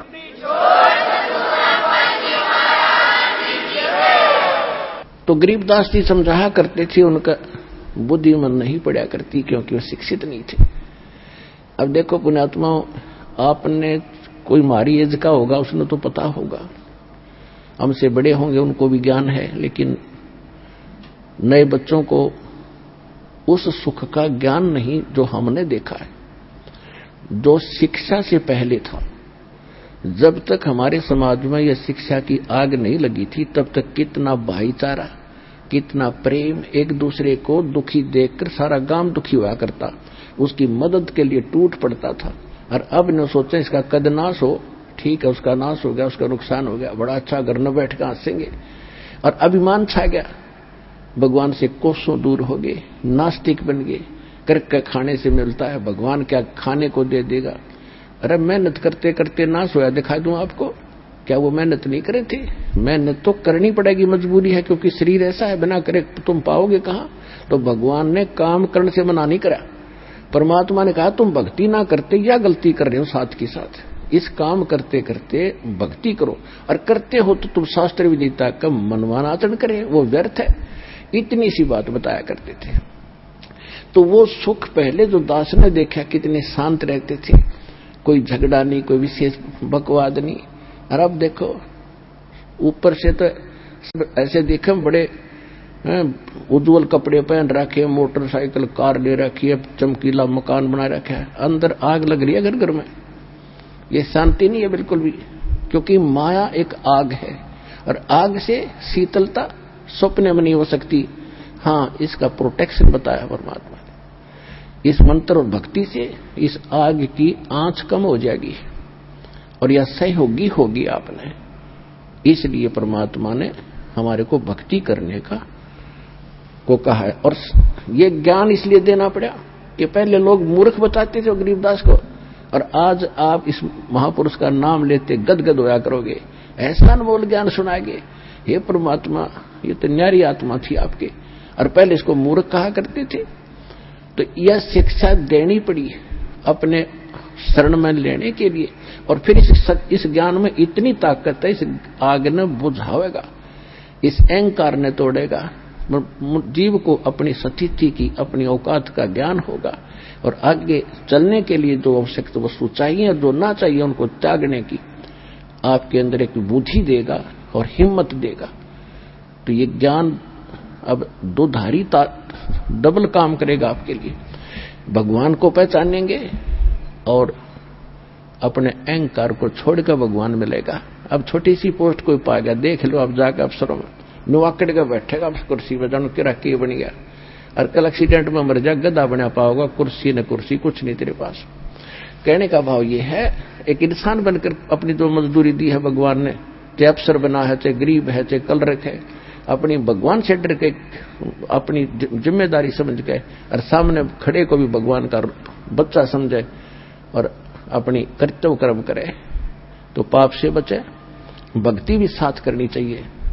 Speaker 2: तो गरीबदास जी समझाया करते थे, उनका बुद्धि मन नहीं पड़ा करती क्योंकि वो शिक्षित नहीं थे। अब देखो पुण्यात्माओं, आपने कोई हमारी एज का होगा, उसने तो पता होगा, हमसे बड़े होंगे उनको भी ज्ञान है, लेकिन नए बच्चों को उस सुख का ज्ञान नहीं जो हमने देखा है, जो शिक्षा से पहले था। जब तक हमारे समाज में यह शिक्षा की आग नहीं लगी थी, तब तक कितना भाईचारा, कितना प्रेम, एक दूसरे को दुखी देखकर सारा गांव दुखी हुआ करता, उसकी मदद के लिए टूट पड़ता था। और अब न सोचें इसका कद नाश हो, ठीक है, उसका नाश हो गया, उसका नुकसान हो गया, बड़ा अच्छा घर न बैठ कर हंसेंगे। और अभिमान छा गया, भगवान से कोसों दूर हो गए, नास्तिक बन गए, करके खाने से मिलता है, भगवान क्या खाने को दे देगा। अरे मेहनत करते करते नाश होया, दिखा दूं आपको, क्या वो मेहनत नहीं करे थे? मेहनत तो करनी पड़ेगी, मजबूरी है, क्योंकि शरीर ऐसा है, बिना करे तुम पाओगे कहां। तो भगवान ने काम करने से मना नहीं करा। परमात्मा ने कहा तुम भक्ति ना करते या गलती कर रहे हो, साथ के साथ इस काम करते करते भक्ति करो, और करते हो तो तुम शास्त्र विदिता का मनवाना आचरण करे, वो व्यर्थ है। इतनी सी बात बताया करते थे। तो वो सुख पहले जो दास ने देखा, कितने शांत रहते थे, कोई झगड़ा नहीं, कोई विशेष बकवाद नहीं। और अब देखो ऊपर से तो ऐसे देखे बड़े उज्जवल कपड़े पहन रखे, मोटरसाइकिल कार ले रखी है, चमकीला मकान बना रखा है, अंदर आग लग रही है घर घर में। ये शांति नहीं है बिल्कुल भी, क्योंकि माया एक आग है, और आग से शीतलता स्वप्न में नहीं हो सकती। हाँ, इसका प्रोटेक्शन बताया परमात्मा ने। इस मंत्र और भक्ति से इस आग की आंच कम हो जाएगी, और यह सहयोगी होगी आपने। इसलिए परमात्मा ने हमारे को भक्ति करने का को कहा है। और ये ज्ञान इसलिए देना पड़ा कि पहले लोग मूर्ख बताते थे गरीबदास को, और आज आप इस महापुरुष का नाम लेते गदगद होया करोगे, ऐसा अनमोल ज्ञान सुनाएंगे। हे परमात्मा, ये तो न्यारी आत्मा थी आपके, और पहले इसको मूर्ख कहा करते थे। तो यह शिक्षा देनी पड़ी अपने शरण में लेने के लिए। और फिर इस, इस ज्ञान में इतनी ताकत है, इस आग ने बुझावेगा, इस अहंकार ने तोड़ेगा, जीव को अपनी स्थिति की, अपनी औकात का ज्ञान होगा, और आगे चलने के लिए जो आवश्यक वस्तु चाहिए और जो ना चाहिए उनको त्यागने की आपके अंदर एक बुद्धि देगा और हिम्मत देगा। तो ये ज्ञान अब दो धारी डबल काम करेगा आपके लिए। भगवान को पहचानेंगे और अपने अहंकार को छोड़कर भगवान मिलेगा। अब छोटी सी पोस्ट कोई पा गया, देख लो अब जाकर अफसरों में नुआकड़ के बैठेगा उस कुर्सी में, जानो किरा की बन गया, और कल एक्सीडेंट में मर जा, गधा बना पाओगा, कुर्सी न कुर्सी कुछ नहीं तेरे पास। कहने का भाव ये है, एक इंसान बनकर अपनी जो मजदूरी दी है भगवान ने, चाहे अफसर बना है, चाहे गरीब है, चाहे कल रखे, अपनी भगवान से डर के, अपनी जिम्मेदारी समझ के, और सामने खड़े को भी भगवान का बच्चा समझे और अपनी कर्तव्य कर्म करे, तो पाप से बचे। भक्ति भी साथ करनी चाहिए,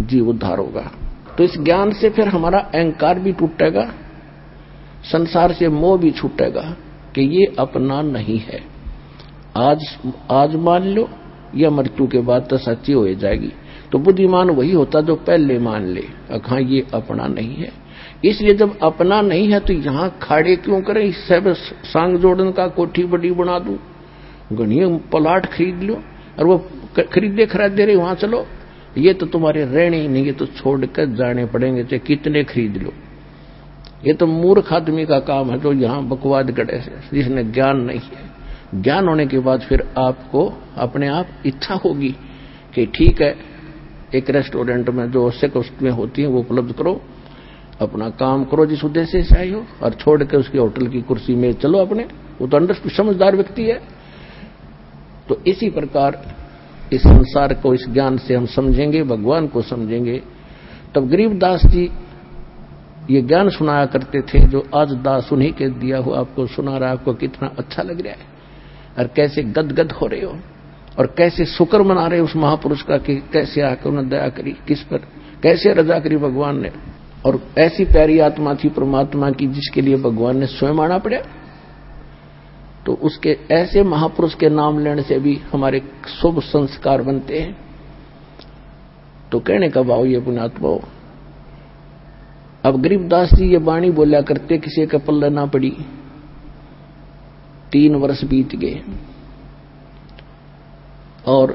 Speaker 2: जीव उद्धार होगा। तो इस ज्ञान से फिर हमारा अहंकार भी टूटेगा, संसार से मोह भी छूटेगा कि ये अपना नहीं है। आज आज मान लो या मृत्यु के बाद तो सच्ची हो जाएगी। तो बुद्धिमान वही होता जो पहले मान ले हाँ ये अपना नहीं है। इसलिए जब अपना नहीं है तो यहां खाड़े क्यों करें, सब सांग जोड़न का कोठी बड़ी बना दूं, गणिया प्लाट खरीद लो और वो खरीदे खरीदे रहे वहां चलो, ये तो तुम्हारे रहने ही नहीं, ये तो छोड़कर जाने पड़ेंगे चाहे कितने खरीद लो। ये तो मूर्ख आदमी का काम है जो यहां बकवाद गढ़े से, जिसने ज्ञान नहीं है। ज्ञान होने के बाद फिर आपको अपने आप इच्छा होगी कि ठीक है एक रेस्टोरेंट में जो आवश्यक वस्तुएं होती हैं वो उपलब्ध करो, अपना काम करो जिस उद्देश्य से आई हो, और छोड़ के उसकी होटल की कुर्सी में चलो अपने। वो तो अंदर समझदार व्यक्ति है। तो इसी प्रकार इस संसार को इस ज्ञान से हम समझेंगे, भगवान को समझेंगे। तब गरीबदास जी ये ज्ञान सुनाया करते थे जो आज दास उन्हीं के दिया हुआ आपको सुना रहा। आपको कितना अच्छा लग रहा है और कैसे गदगद हो रहे हो और कैसे शुक्र मना रहे उस महापुरुष का कि कैसे आकर उन्होंने दया करी, किस पर कैसे रजा करी भगवान ने। और ऐसी प्यारी आत्मा थी परमात्मा की जिसके लिए भगवान ने स्वयं आना पड़ा। तो उसके ऐसे महापुरुष के नाम लेने से भी हमारे शुभ संस्कार बनते हैं। तो कहने का भाव ये पुण्यात्मा, अब गरीबदास जी ये वाणी बोला करते, किसी का पल्ले ना पड़ी। तीन वर्ष बीत गए और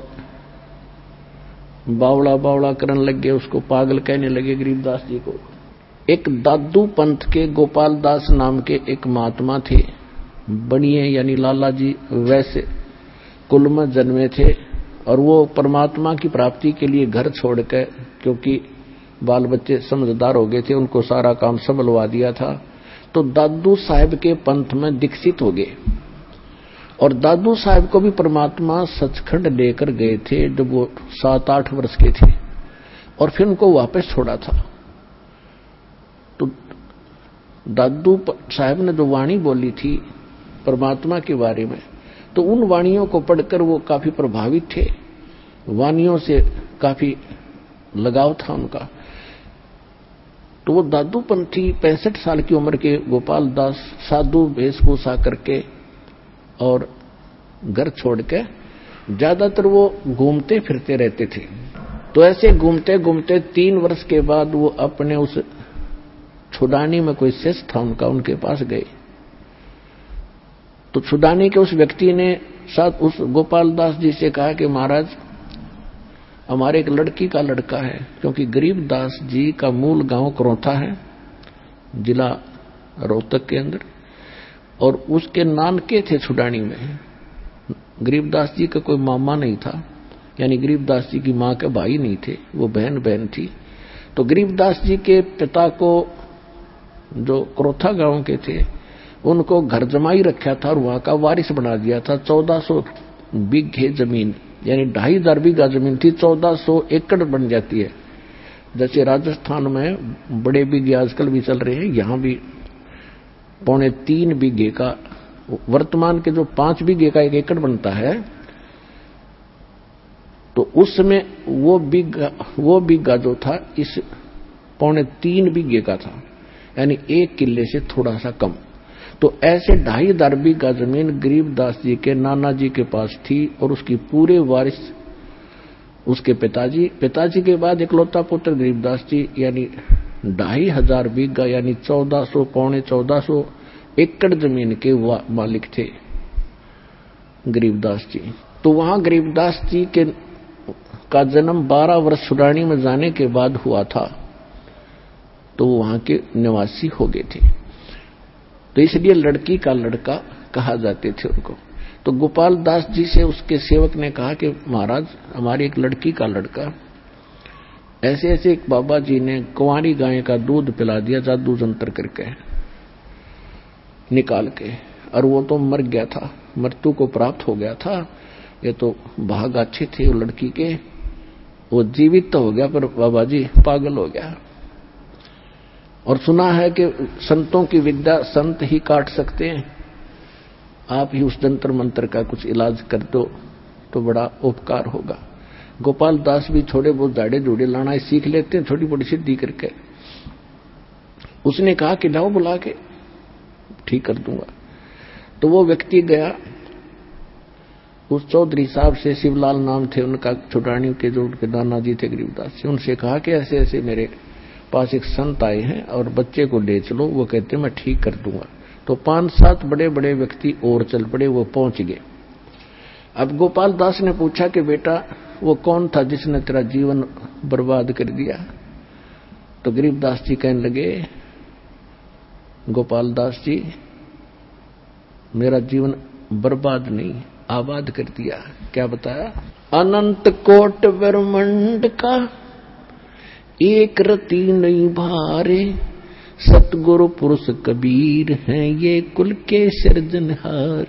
Speaker 2: बावड़ा बावड़ा करने लग गए, उसको पागल कहने लगे गरीबदास जी को। एक दादू पंथ के गोपाल दास नाम के एक महात्मा थे, बनिए यानी लाला जी वैसे कुल में जन्मे थे। और वो परमात्मा की प्राप्ति के लिए घर छोड़कर, क्योंकि बाल बच्चे समझदार हो गए थे, उनको सारा काम संभलवा दिया था, तो दादू साहब के पंथ में दीक्षित हो गए। और दादू साहब को भी परमात्मा सचखंड लेकर गए थे जब वो सात आठ वर्ष के थे, और फिर उनको वापस छोड़ा था। तो दादू साहब ने जो वाणी बोली थी परमात्मा के बारे में, तो उन वाणियों को पढ़कर वो काफी प्रभावित थे, वाणियों से काफी लगाव था उनका। तो वो दादू पंथी पैंसठ साल की उम्र के गोपाल दास साधु वेशभूषा करके और घर छोड़ के ज्यादातर वो घूमते फिरते रहते थे। तो ऐसे घूमते घूमते तीन वर्ष के बाद वो अपने उस छुडानी में कोई शिष्य था उनका, उनके पास गए। तो छुडानी के उस व्यक्ति ने साथ उस गोपाल दास जी से कहा कि महाराज हमारे एक लड़की का लड़का है, क्योंकि गरीबदास जी का मूल गांव करौथा है, जिला रोहतक के अंदर, और उसके नानके थे छुडानी में। गरीबदास जी का कोई मामा नहीं था, यानी गरीबदास जी की मां के भाई नहीं थे, वो बहन बहन थी। तो गरीबदास जी के पिता को जो क्रोथा गांव के थे उनको घर जमाई रखा था और वहां का वारिस बना दिया था। चौदह सौ बीघे जमीन यानी ढाई हजार बीघा जमीन थी, चौदह सौ एकड़ बन जाती है। जैसे राजस्थान में बड़े बीघे आजकल भी चल रहे हैं, यहां भी पौने तीन बीघे का, वर्तमान के जो पांच बीघे का एक एकड़ बनता है, तो उसमें वो बीघा वो बीघा जो था इस पौने तीन बीघे का था, यानी एक किले से थोड़ा सा कम। तो ऐसे ढाई हजार बीघा जमीन गरीबदास जी के नाना जी के पास थी, और उसकी पूरे वारिस उसके पिताजी, पिताजी के बाद इकलौता पुत्र गरीबदास जी, यानी ढाई हजार बीघा यानी चौदह सौ पौने चौदह सौ एकड़ जमीन के मालिक थे गरीबदास जी। तो वहां गरीबदास जी के का जन्म बारह वर्ष छुडानी में जाने के बाद हुआ था, तो वहां के निवासी हो गए थे। तो इसलिए लड़की का लड़का कहा जाते थे उनको। तो गोपाल दास जी से उसके सेवक ने कहा कि महाराज हमारी एक लड़की का लड़का, ऐसे ऐसे एक बाबा जी ने कुंवारी गाय का दूध पिला दिया जादू जंतर करके निकाल के, और वो तो मर गया था, मृत्यु को प्राप्त हो गया था। ये तो भाग अच्छे थे वो लड़की के, वो जीवित तो हो गया पर बाबा जी पागल हो गया। और सुना है कि संतों की विद्या संत ही काट सकते हैं, आप ही उस जंतर मंत्र का कुछ इलाज कर दो तो बड़ा उपकार होगा। गोपाल दास भी थोड़े बहुत दाढ़े जूड़े लाना सीख लेते हैं थोड़ी बड़ी सिद्धि करके। उसने कहा कि लाओ बुला के ठीक कर दूंगा। तो वो व्यक्ति गया उस चौधरी साहब से, शिवलाल नाम थे उनका, छुटानी के जो उनके नाना जी थे गरीबदास से, उनसे कहा कि ऐसे ऐसे मेरे पास एक संत आए हैं और बच्चे को ले चलो। वो कहते मैं ठीक कर दूंगा। तो पांच सात बड़े बड़े व्यक्ति और चल पड़े, वो पहुंच गए। अब गोपाल दास ने पूछा कि बेटा वो कौन था जिसने तेरा जीवन बर्बाद कर दिया? तो गरीबदास जी कहने लगे, गोपाल दास जी मेरा जीवन बर्बाद नहीं आबाद कर दिया। क्या बताया? अनंत कोट ब्रह्मांड का एक रति नहीं भारे, सतगुरु पुरुष कबीर हैं ये कुल के सृजनहार।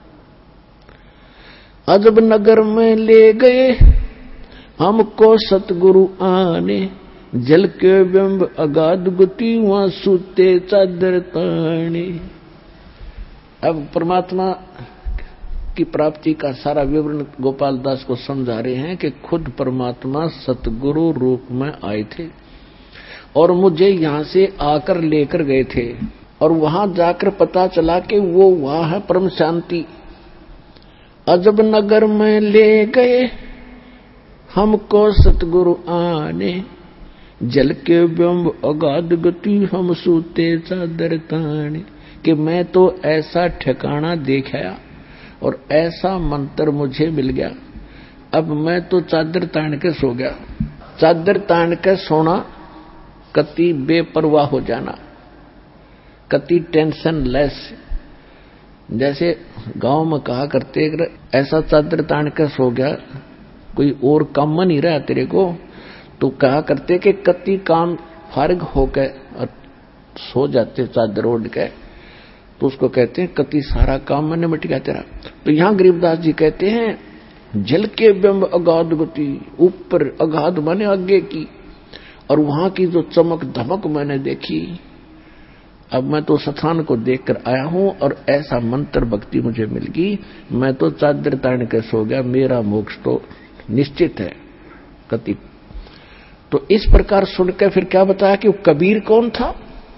Speaker 2: अजब नगर में ले गए हमको सतगुरु आने, जल के बिंब अगाध गुति वहां सूते चादर ताने। अब परमात्मा की प्राप्ति का सारा विवरण गोपाल दास को समझा रहे हैं कि खुद परमात्मा सतगुरु रूप में आए थे और मुझे यहां से आकर लेकर गए थे, और वहां जाकर पता चला कि वो वहां है परम शांति। अजब नगर में ले गए हमको सतगुरु आने, जल के बिंब अगाध गति हम सूते चादर ताने। कि मैं तो ऐसा ठिकाना देखा और ऐसा मंत्र मुझे मिल गया, अब मैं तो चादर तान के सो गया। चादर तान के सोना, कति बेपरवाह हो जाना, कति टेंशन लेस। जैसे गांव में कहा करते, ऐसा चादर तान के सो गया, कोई और काम नहीं रहा तेरे को, तो कहा करते कि कति काम फारिग होकर सो जाते चादर ओढ़ के, तो उसको कहते हैं कति सारा काम मैंने मिट गया तेरा। तो यहां गरीबदास जी कहते हैं जल के बिंब अगाध गति, ऊपर अगाध माने आगे की, और वहां की जो चमक धमक मैंने देखी, अब मैं तो स्थान को देखकर आया हूं और ऐसा मंत्र भक्ति मुझे मिल गई, मैं तो चादर तान के सो गया, मेरा मोक्ष तो निश्चित है कति। तो इस प्रकार सुनकर फिर क्या बताया कि वो कबीर कौन था?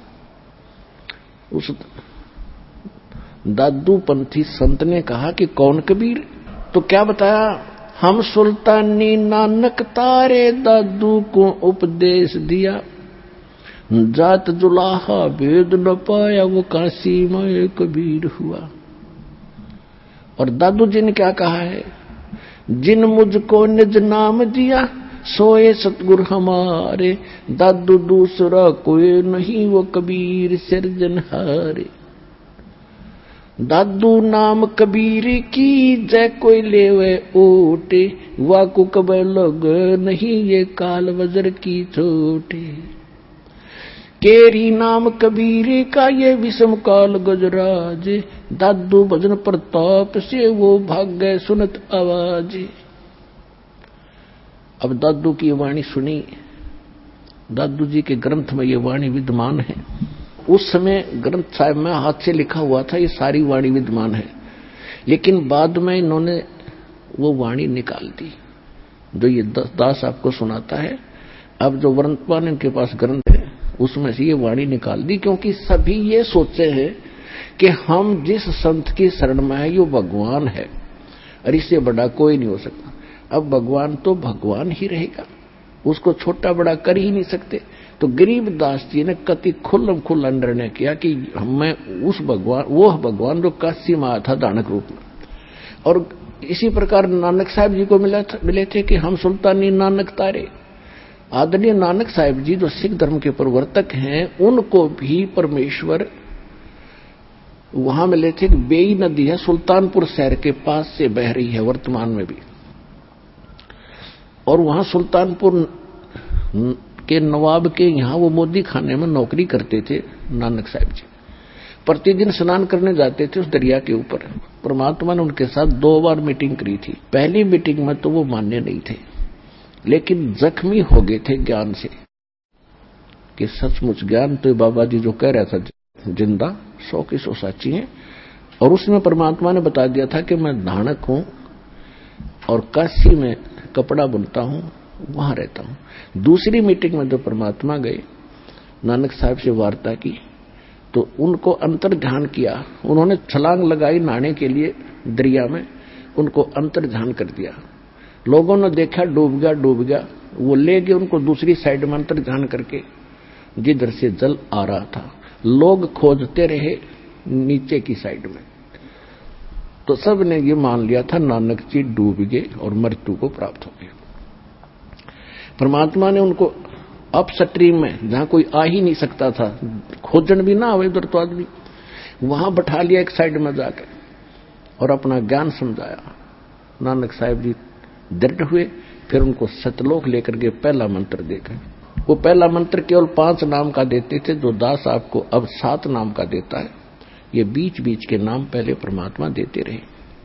Speaker 2: उस दादू पंथी संत ने कहा कि कौन कबीर? तो क्या बताया? हम सुल्तानी नानक तारे दादू को उपदेश दिया, जात जुलाहा भेद न पाया वो काशी में कबीर हुआ। और दादू जी ने क्या कहा है? जिन मुझको निज नाम दिया सोए सतगुरु हमारे, दादू दूसरा कोई नहीं वो कबीर सिरजनहारे। दादू नाम कबीर की जय कोई लेवे ओटे, वाकु कबे लग नहीं ये काल वज्र की चोटे। केरी नाम कबीर का ये विषम काल गजराज, दादू भजन प्रताप से वो भाग्य सुनत आवाज। अब दादू की वाणी सुनी, दादू जी के ग्रंथ में ये वाणी विद्यमान है। उस समय ग्रंथ साहिब में हाथ से लिखा हुआ था, ये सारी वाणी विद्यमान है, लेकिन बाद में इन्होंने वो वाणी निकाल दी जो ये दास आपको सुनाता है। अब जो वर्तमान इनके पास ग्रंथ है उसमें से ये वाणी निकाल दी, क्योंकि सभी ये सोचे हैं कि हम जिस संत की शरण में है यो भगवान है और इससे बड़ा कोई नहीं हो सकता। अब भगवान तो भगवान ही रहेगा, उसको छोटा बड़ा कर ही नहीं सकते। तो गरीबदास जी ने कति खुल्लम खुल्ला निर्णय किया कि मैं उस भगवान, वो भगवान जो काशी में आया था दानक रूप में। और इसी प्रकार नानक साहब जी को मिला था, मिले थे कि हम सुल्तानी नानक तारे। आदरणीय नानक साहब जी जो सिख धर्म के प्रवर्तक हैं, उनको भी परमेश्वर वहां मिले थे। बेई नदी है, सुल्तानपुर शहर के पास से बह रही है वर्तमान में भी, और वहां सुल्तानपुर के नवाब के यहाँ वो मोदी खाने में नौकरी करते थे नानक साहब जी। प्रतिदिन स्नान करने जाते थे उस दरिया के ऊपर। परमात्मा ने उनके साथ दो बार मीटिंग करी थी। पहली मीटिंग में तो वो मान्य नहीं थे, लेकिन जख्मी हो गए थे ज्ञान से कि सचमुच ज्ञान तो बाबा जी जो कह रहा था जिंदा सौ की सौ साची है। और उसमें परमात्मा ने बता दिया था कि मैं धानक हूं और काशी में कपड़ा बुनता हूं, वहां रहता हूं। दूसरी मीटिंग में जो परमात्मा गए, नानक साहब से वार्ता की, तो उनको अंतर ध्यान किया। उन्होंने छलांग लगाई नहाने के लिए दरिया में, उनको अंतर ध्यान कर दिया। लोगों ने देखा डूब गया डूब गया, वो ले गए उनको दूसरी साइड में अंतर ध्यान करके, जिधर से जल आ रहा था। लोग खोजते रहे नीचे की साइड में, तो सब ने ये मान लिया था नानक जी डूब गए और मृत्यु को प्राप्त हो गए। परमात्मा ने उनको अप स्ट्रीम में, जहां कोई आ ही नहीं सकता था, खोजन भी ना आवे उधर तो आदमी, वहां बैठा लिया एक साइड में जाकर और अपना ज्ञान समझाया। नानक साहिब जी दृढ़ हुए, फिर उनको सतलोक लेकर के पहला मंत्र देकर। वो पहला मंत्र केवल पांच नाम का देते थे, जो दास आपको अब सात नाम का देता है। ये बीच बीच के नाम पहले परमात्मा देते रहे।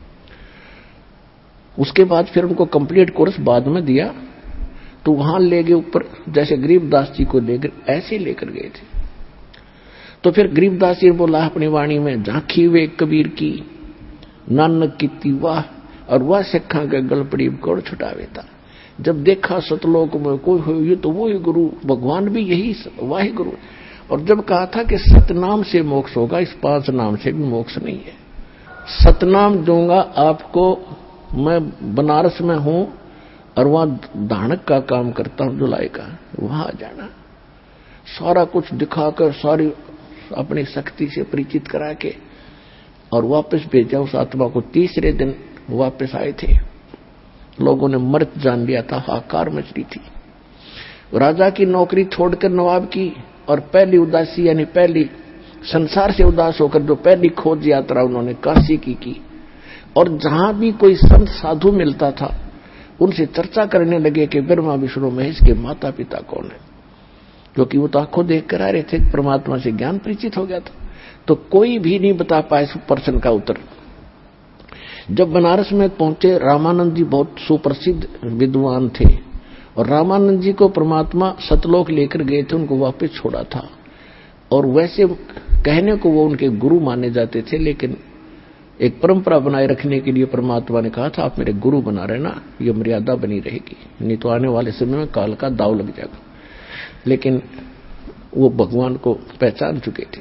Speaker 2: उसके बाद फिर उनको कंप्लीट कोर्स बाद में दिया, तो वहां ले गए ऊपर, जैसे गरीबदास जी को लेकर ऐसे लेकर गए थे। तो फिर गरीबदास जी ने बोला अपनी वाणी में, झांकी वे कबीर की नानक की वाह, और वह सिखा के गलपड़ी कोड़ छुटावे था। जब देखा सतलोक में कोई हो, ये तो वही गुरु, भगवान भी यही वाहि गुरु। और जब कहा था कि सतनाम से मोक्ष होगा, इस पांच नाम से भी मोक्ष नहीं है। सतनाम दूंगा आपको, मैं बनारस में हूं और वहां धानक का काम करता हूं, जुलाई का, वहां जाना, सारा कुछ दिखाकर, सारी अपनी शक्ति से परिचित करा के और वापस भेजा उस आत्मा को। तीसरे दिन वापस आए थे, लोगों ने मृत जान लिया था, हाहाकार मच रही थी। राजा की नौकरी छोड़कर नवाब की, और पहली उदासी यानी पहली संसार से उदास होकर जो पहली खोज यात्रा उन्होंने काशी की की। और जहां भी कोई संत साधु मिलता था, उनसे चर्चा करने लगे कि ब्रह्मा विष्णु महेश के माता पिता कौन है, क्योंकि वो तो आंखों देख कर आ रहे थे, परमात्मा से ज्ञान परिचित हो गया था। तो कोई भी नहीं बता पाए प्रश्न का उत्तर। जब बनारस में पहुंचे, रामानंद जी बहुत सुप्रसिद्ध विद्वान थे, और रामानंद जी को परमात्मा सतलोक लेकर गए थे, उनको वापस छोड़ा था। और वैसे कहने को वो उनके गुरु माने जाते थे, लेकिन एक परंपरा बनाए रखने के लिए परमात्मा ने कहा था आप मेरे गुरु बना रहना, ये मर्यादा बनी रहेगी, नहीं तो आने वाले समय में काल का दाव लग जाएगा। लेकिन वो भगवान को पहचान चुके थे।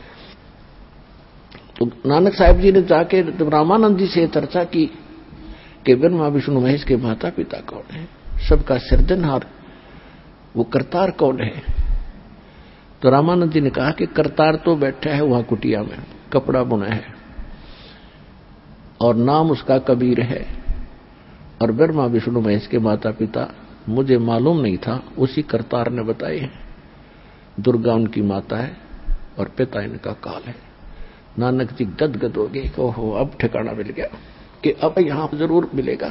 Speaker 2: तो नानक साहब जी ने जाके जब रामानंद जी से चर्चा की कि ब्रह्मा विष्णु महेश के माता पिता कौन है, सबका सृजनहार वो करतार कौन है, तो रामानंद जी ने कहा कि करतार तो बैठा है वहां कुटिया में, कपड़ा बुना है, और नाम उसका कबीर है, और ब्रह्मा विष्णु महेश के माता पिता मुझे मालूम नहीं था, उसी करतार ने बताए हैं। दुर्गा उनकी माता है और पिता इनका काल है। नानक जी गदगद हो गए, ओहो अब ठिकाना मिल गया कि अब यहां जरूर मिलेगा।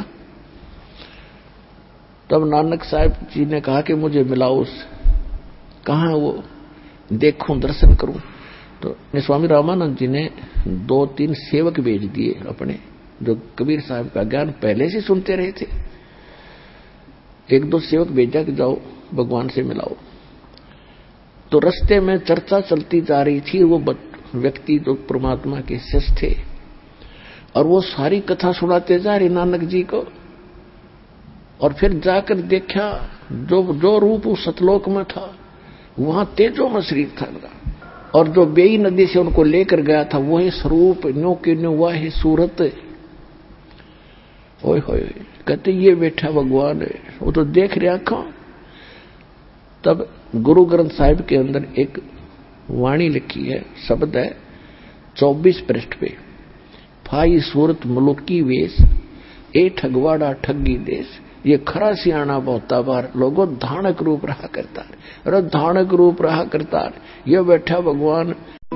Speaker 2: तब नानक साहब जी ने कहा कि मुझे मिलाओ, उस कहां वो, देखूं दर्शन करूं। तो स्वामी रामानंद जी ने दो तीन सेवक भेज दिए अपने, जो कबीर साहब का ज्ञान पहले से सुनते रहे थे। एक दो सेवक भेजा कि जाओ भगवान से मिलाओ। तो रास्ते में चर्चा चलती जा रही थी, वो व्यक्ति जो परमात्मा के शिष्य थे, और वो सारी कथा सुनाते जा रहे नानक जी को। और फिर जाकर देखा जो जो रूप उस सतलोक में था, वहां तेजो में शरीर था उनका, और जो बेई नदी से उनको लेकर गया था वही स्वरूप, न्यो के न्यो वही सूरत। ओए होए, कहते ये बैठा भगवान है, वो तो देख रहे आंखों। तब गुरु ग्रंथ साहिब के अंदर एक वाणी लिखी है, शब्द है चौबीस पृष्ठ पे, फाई सूरत मुलुकी वेश, ए ठगवाड़ा ठगी देश, ये खरा सियाणा बहुता बार, लोगों धानक रूप रहा करता, अरे धानक रूप रहा करता, ये बैठा भगवान।